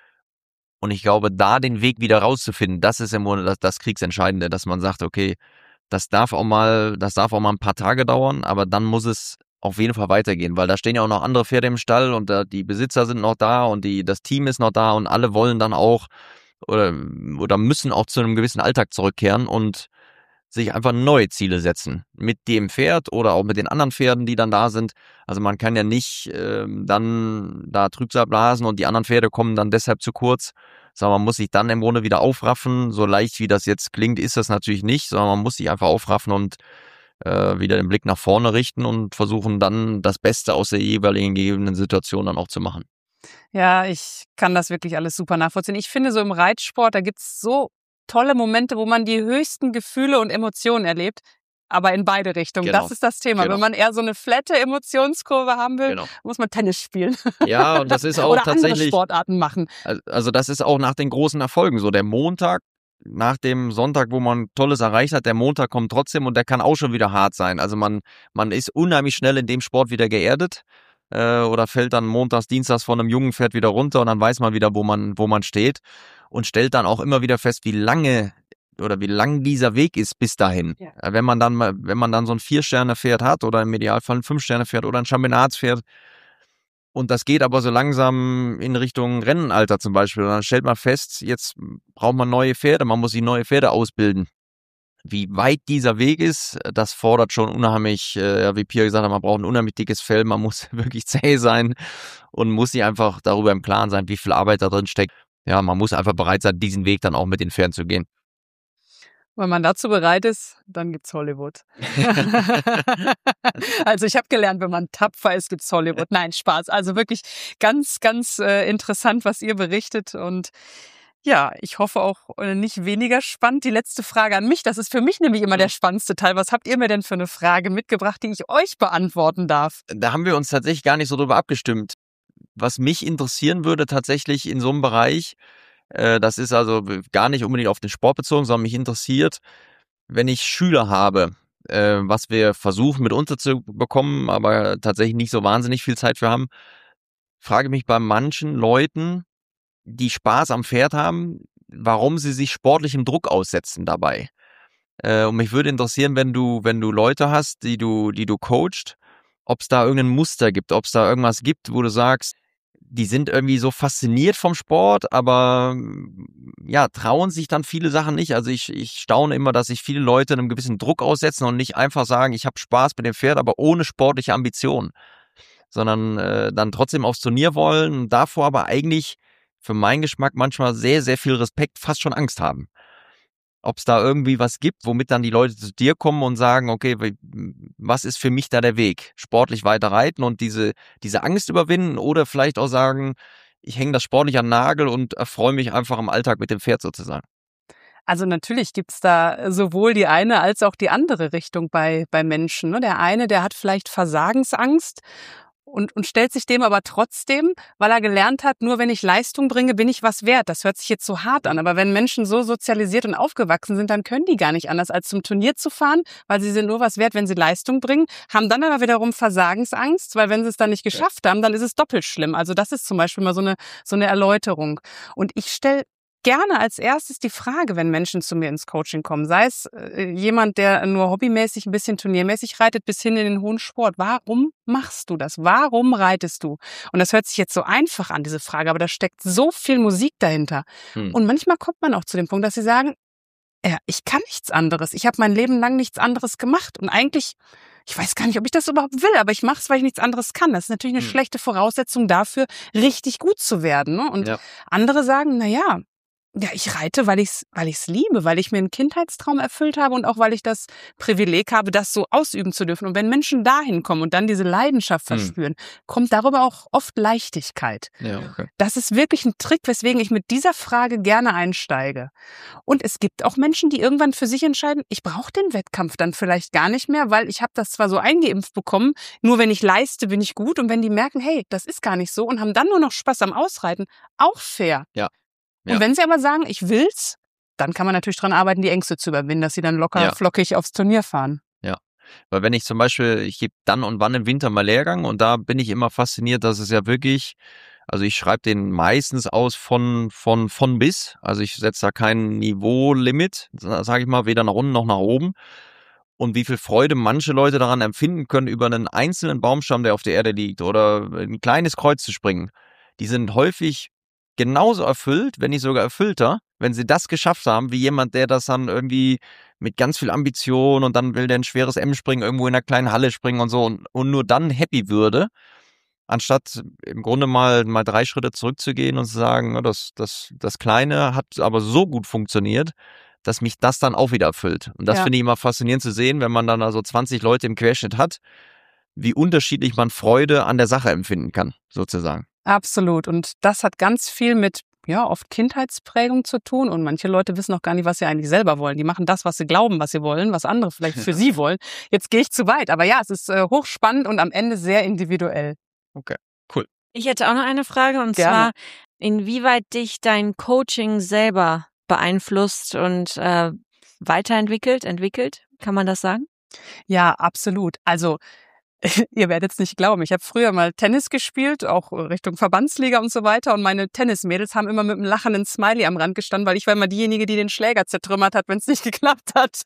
S3: Und ich glaube, da den Weg wieder rauszufinden, das ist im Grunde das, das Kriegsentscheidende, dass man sagt, okay, das darf auch mal, das darf auch mal ein paar Tage dauern, aber dann muss es auf jeden Fall weitergehen, weil da stehen ja auch noch andere Pferde im Stall und da, die Besitzer sind noch da und die, das Team ist noch da und alle wollen dann auch oder, oder müssen auch zu einem gewissen Alltag zurückkehren und sich einfach neue Ziele setzen. Mit dem Pferd oder auch mit den anderen Pferden, die dann da sind. Also man kann ja nicht äh, dann da Trübsal blasen und die anderen Pferde kommen dann deshalb zu kurz, sondern man muss sich dann im Grunde wieder aufraffen. So leicht wie das jetzt klingt, ist das natürlich nicht, sondern man muss sich einfach aufraffen und äh, wieder den Blick nach vorne richten und versuchen dann das Beste aus der jeweiligen gegebenen Situation dann auch zu machen.
S2: Ja, ich kann das wirklich alles super nachvollziehen. Ich finde, so im Reitsport, da gibt's so tolle Momente, wo man die höchsten Gefühle und Emotionen erlebt, aber in beide Richtungen.
S3: Genau.
S2: Das ist das Thema.
S3: Genau.
S2: Wenn man eher so eine flatte Emotionskurve haben will,
S3: Genau.
S2: muss man Tennis spielen.
S3: Ja, und das ist auch
S2: oder
S3: tatsächlich
S2: andere Sportarten machen.
S3: Also das ist auch nach den großen Erfolgen so. Der Montag nach dem Sonntag, wo man Tolles erreicht hat, der Montag kommt trotzdem und der kann auch schon wieder hart sein. Also man, man ist unheimlich schnell in dem Sport wieder geerdet. Oder fällt dann montags, dienstags von einem jungen Pferd wieder runter und dann weiß man wieder, wo man, wo man steht und stellt dann auch immer wieder fest, wie lange oder wie lang dieser Weg ist bis dahin. Ja. Wenn man dann mal, wenn man dann so ein Vier-Sterne-Pferd hat oder im Idealfall ein Fünf-Sterne-Pferd oder ein Championatspferd und das geht aber so langsam in Richtung Rennenalter zum Beispiel, dann stellt man fest, jetzt braucht man neue Pferde, man muss sich neue Pferde ausbilden. Wie weit dieser Weg ist, das fordert schon unheimlich, äh, wie Pia gesagt hat, man braucht ein unheimlich dickes Fell, man muss wirklich zäh sein und muss sich einfach darüber im Klaren sein, wie viel Arbeit da drin steckt. Ja, man muss einfach bereit sein, diesen Weg dann auch mit den Pferden zu gehen.
S2: Wenn man dazu bereit ist, dann gibt's Hollywood. Also ich habe gelernt, wenn man tapfer ist, gibt's Hollywood. Nein, Spaß. Also wirklich ganz, ganz äh, interessant, was ihr berichtet und ja, ich hoffe auch nicht weniger spannend. Die letzte Frage an mich, das ist für mich nämlich immer der spannendste Teil. Was habt ihr mir denn für eine Frage mitgebracht, die ich euch beantworten darf?
S3: Da haben wir uns tatsächlich gar nicht so drüber abgestimmt. Was mich interessieren würde tatsächlich in so einem Bereich, äh, das ist also gar nicht unbedingt auf den Sport bezogen, sondern mich interessiert, wenn ich Schüler habe, äh, was wir versuchen mit unterzubekommen, aber tatsächlich nicht so wahnsinnig viel Zeit für haben, frage mich bei manchen Leuten, die Spaß am Pferd haben, warum sie sich sportlichem Druck aussetzen dabei. Äh, und mich würde interessieren, wenn du, wenn du Leute hast, die du, die du coachst, ob es da irgendein Muster gibt, ob es da irgendwas gibt, wo du sagst, die sind irgendwie so fasziniert vom Sport, aber ja, trauen sich dann viele Sachen nicht. Also ich, ich staune immer, dass sich viele Leute einem gewissen Druck aussetzen und nicht einfach sagen, ich habe Spaß mit dem Pferd, aber ohne sportliche Ambitionen, sondern äh, dann trotzdem aufs Turnier wollen und davor aber eigentlich für meinen Geschmack manchmal sehr, sehr viel Respekt, fast schon Angst haben. Ob es da irgendwie was gibt, womit dann die Leute zu dir kommen und sagen, okay, was ist für mich da der Weg? Sportlich weiter reiten und diese, diese Angst überwinden oder vielleicht auch sagen, ich hänge das sportlich an den Nagel und erfreue mich einfach im Alltag mit dem Pferd sozusagen.
S2: Also natürlich gibt's da sowohl die eine als auch die andere Richtung bei, bei Menschen. Ne? Der eine, der hat vielleicht Versagensangst und, und stellt sich dem aber trotzdem, weil er gelernt hat, nur wenn ich Leistung bringe, bin ich was wert. Das hört sich jetzt so hart an, aber wenn Menschen so sozialisiert und aufgewachsen sind, dann können die gar nicht anders, als zum Turnier zu fahren, weil sie sind nur was wert, wenn sie Leistung bringen, haben dann aber wiederum Versagensangst, weil wenn sie es dann nicht geschafft haben, dann ist es doppelt schlimm. Also das ist zum Beispiel mal so eine, so eine Erläuterung. Und ich stelle gerne als erstes die Frage, wenn Menschen zu mir ins Coaching kommen, sei es äh, jemand, der nur hobbymäßig, ein bisschen turniermäßig reitet, bis hin in den hohen Sport. Warum machst du das? Warum reitest du? Und das hört sich jetzt so einfach an, diese Frage, aber da steckt so viel Musik dahinter. Hm. Und manchmal kommt man auch zu dem Punkt, dass sie sagen, ja, ich kann nichts anderes. Ich habe mein Leben lang nichts anderes gemacht. Und eigentlich, ich weiß gar nicht, ob ich das überhaupt will, aber ich mache es, weil ich nichts anderes kann. Das ist natürlich eine hm. schlechte Voraussetzung dafür, richtig gut zu werden. Ne? Und ja. andere sagen, na ja, Ja, ich reite, weil ich's, weil ich's liebe, weil ich mir einen Kindheitstraum erfüllt habe und auch weil ich das Privileg habe, das so ausüben zu dürfen. Und wenn Menschen dahin kommen und dann diese Leidenschaft verspüren, hm. kommt darüber auch oft Leichtigkeit.
S3: Ja, okay.
S2: Das ist wirklich ein Trick, weswegen ich mit dieser Frage gerne einsteige. Und es gibt auch Menschen, die irgendwann für sich entscheiden, ich brauche den Wettkampf dann vielleicht gar nicht mehr, weil ich habe das zwar so eingeimpft bekommen, nur wenn ich leiste, bin ich gut. Und wenn die merken, hey, das ist gar nicht so und haben dann nur noch Spaß am Ausreiten, auch fair.
S3: Ja.
S2: Und ja. wenn sie aber sagen, ich will's, dann kann man natürlich dran arbeiten, die Ängste zu überwinden, dass sie dann locker ja. flockig aufs Turnier fahren.
S3: Ja, weil wenn ich zum Beispiel, ich gebe dann und wann im Winter mal Lehrgang und da bin ich immer fasziniert, dass es ja wirklich, also ich schreibe den meistens aus von von von bis, also ich setze da kein Niveau-Limit, sage ich mal, weder nach unten noch nach oben. Und wie viel Freude manche Leute daran empfinden können, über einen einzelnen Baumstamm, der auf der Erde liegt, oder ein kleines Kreuz zu springen. Die sind häufig genauso erfüllt, wenn nicht sogar erfüllter, wenn sie das geschafft haben, wie jemand, der das dann irgendwie mit ganz viel Ambition und dann will der ein schweres M springen, irgendwo in einer kleinen Halle springen und so und, und nur dann happy würde, anstatt im Grunde mal, mal drei Schritte zurückzugehen und zu sagen, das, das, das Kleine hat aber so gut funktioniert, dass mich das dann auch wieder erfüllt. Und das ja. finde ich immer faszinierend zu sehen, wenn man dann also zwanzig Leute im Querschnitt hat, wie unterschiedlich man Freude an der Sache empfinden kann, sozusagen.
S2: Absolut. Und das hat ganz viel mit, ja, oft Kindheitsprägung zu tun. Und manche Leute wissen auch gar nicht, was sie eigentlich selber wollen. Die machen das, was sie glauben, was sie wollen, was andere vielleicht für sie wollen. Jetzt gehe ich zu weit. Aber ja, es ist äh, hochspannend und am Ende sehr individuell.
S3: Okay, cool.
S4: Ich hätte auch noch eine Frage und Gerne. zwar, inwieweit dich dein Coaching selber beeinflusst und äh, weiterentwickelt, entwickelt? Kann man das sagen?
S2: Ja, absolut. Also ihr werdet es nicht glauben. Ich habe früher mal Tennis gespielt, auch Richtung Verbandsliga und so weiter. Und meine Tennismädels haben immer mit einem lachenden Smiley am Rand gestanden, weil ich war immer diejenige, die den Schläger zertrümmert hat, wenn es nicht geklappt hat.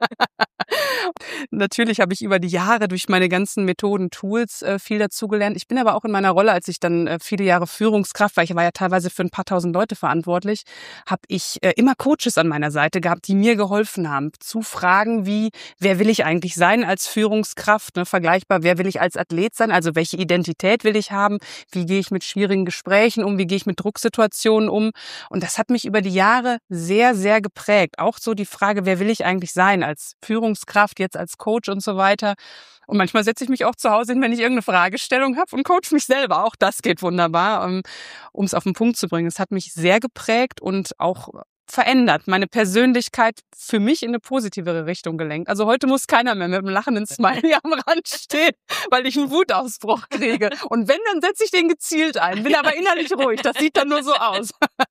S2: Natürlich habe ich über die Jahre durch meine ganzen Methoden, Tools äh, viel dazugelernt. Ich bin aber auch in meiner Rolle, als ich dann äh, viele Jahre Führungskraft war, ich war ja teilweise für ein paar tausend Leute verantwortlich, habe ich äh, immer Coaches an meiner Seite gehabt, die mir geholfen haben, zu Fragen wie, wer will ich eigentlich sein als Führungskraft, ne, vergleichbar, wer will ich als Athlet sein, also welche Identität will ich haben, wie gehe ich mit schwierigen Gesprächen um, wie gehe ich mit Drucksituationen um. Und das hat mich über die Jahre sehr, sehr geprägt. Auch so die Frage, wer will ich eigentlich sein als Führungskraft, jetzt als Coach und so weiter. Und manchmal setze ich mich auch zu Hause hin, wenn ich irgendeine Fragestellung habe und coach mich selber. Auch das geht wunderbar, um es auf den Punkt zu bringen. Es hat mich sehr geprägt und auch verändert, meine Persönlichkeit für mich in eine positivere Richtung gelenkt. Also heute muss keiner mehr mit einem lachenden Smiley am Rand stehen, weil ich einen Wutausbruch kriege. Und wenn, dann setze ich den gezielt ein, bin aber innerlich ruhig. Das sieht dann nur so aus.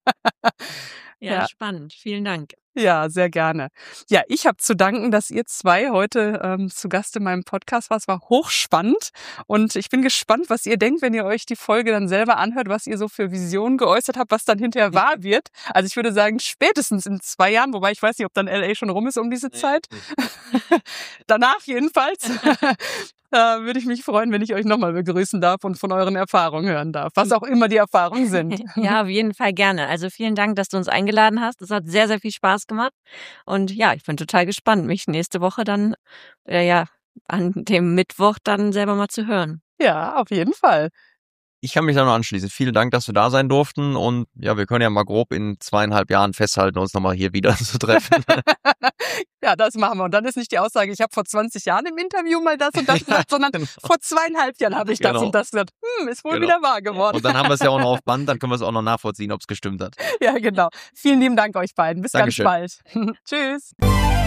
S4: Ja, ja, spannend. Vielen Dank.
S2: Ja, sehr gerne. Ja, ich habe zu danken, dass ihr zwei heute ähm, zu Gast in meinem Podcast wart. Es war hochspannend und ich bin gespannt, was ihr denkt, wenn ihr euch die Folge dann selber anhört, was ihr so für Visionen geäußert habt, was dann hinterher wahr wird. Also ich würde sagen, spätestens in zwei Jahren, wobei ich weiß nicht, ob dann L A schon rum ist um diese Zeit. Danach jedenfalls. Da würde ich mich freuen, wenn ich euch nochmal begrüßen darf und von euren Erfahrungen hören darf, was auch immer die Erfahrungen sind.
S4: Ja, auf jeden Fall gerne. Also vielen Dank, dass du uns eingeladen hast. Es hat sehr, sehr viel Spaß gemacht. Und ja, ich bin total gespannt, mich nächste Woche dann, äh, ja, an dem Mittwoch dann selber mal zu hören.
S2: Ja, auf jeden Fall.
S3: Ich kann mich da nur anschließen. Vielen Dank, dass wir da sein durften. Und ja, wir können ja mal grob in zweieinhalb Jahren festhalten, uns nochmal hier wieder zu treffen.
S2: Ja, das machen wir. Und dann ist nicht die Aussage, ich habe vor zwanzig Jahren im Interview mal das und das gesagt, sondern genau. vor zweieinhalb Jahren habe ich das
S3: genau.
S2: und das gesagt. Hm, ist wohl
S3: genau.
S2: wieder wahr geworden.
S3: Und dann haben wir es ja auch noch auf Band, dann können wir es auch noch nachvollziehen, ob es gestimmt hat.
S2: Ja, genau. Vielen lieben Dank euch beiden. Bis
S3: Dankeschön.
S2: ganz bald. Tschüss.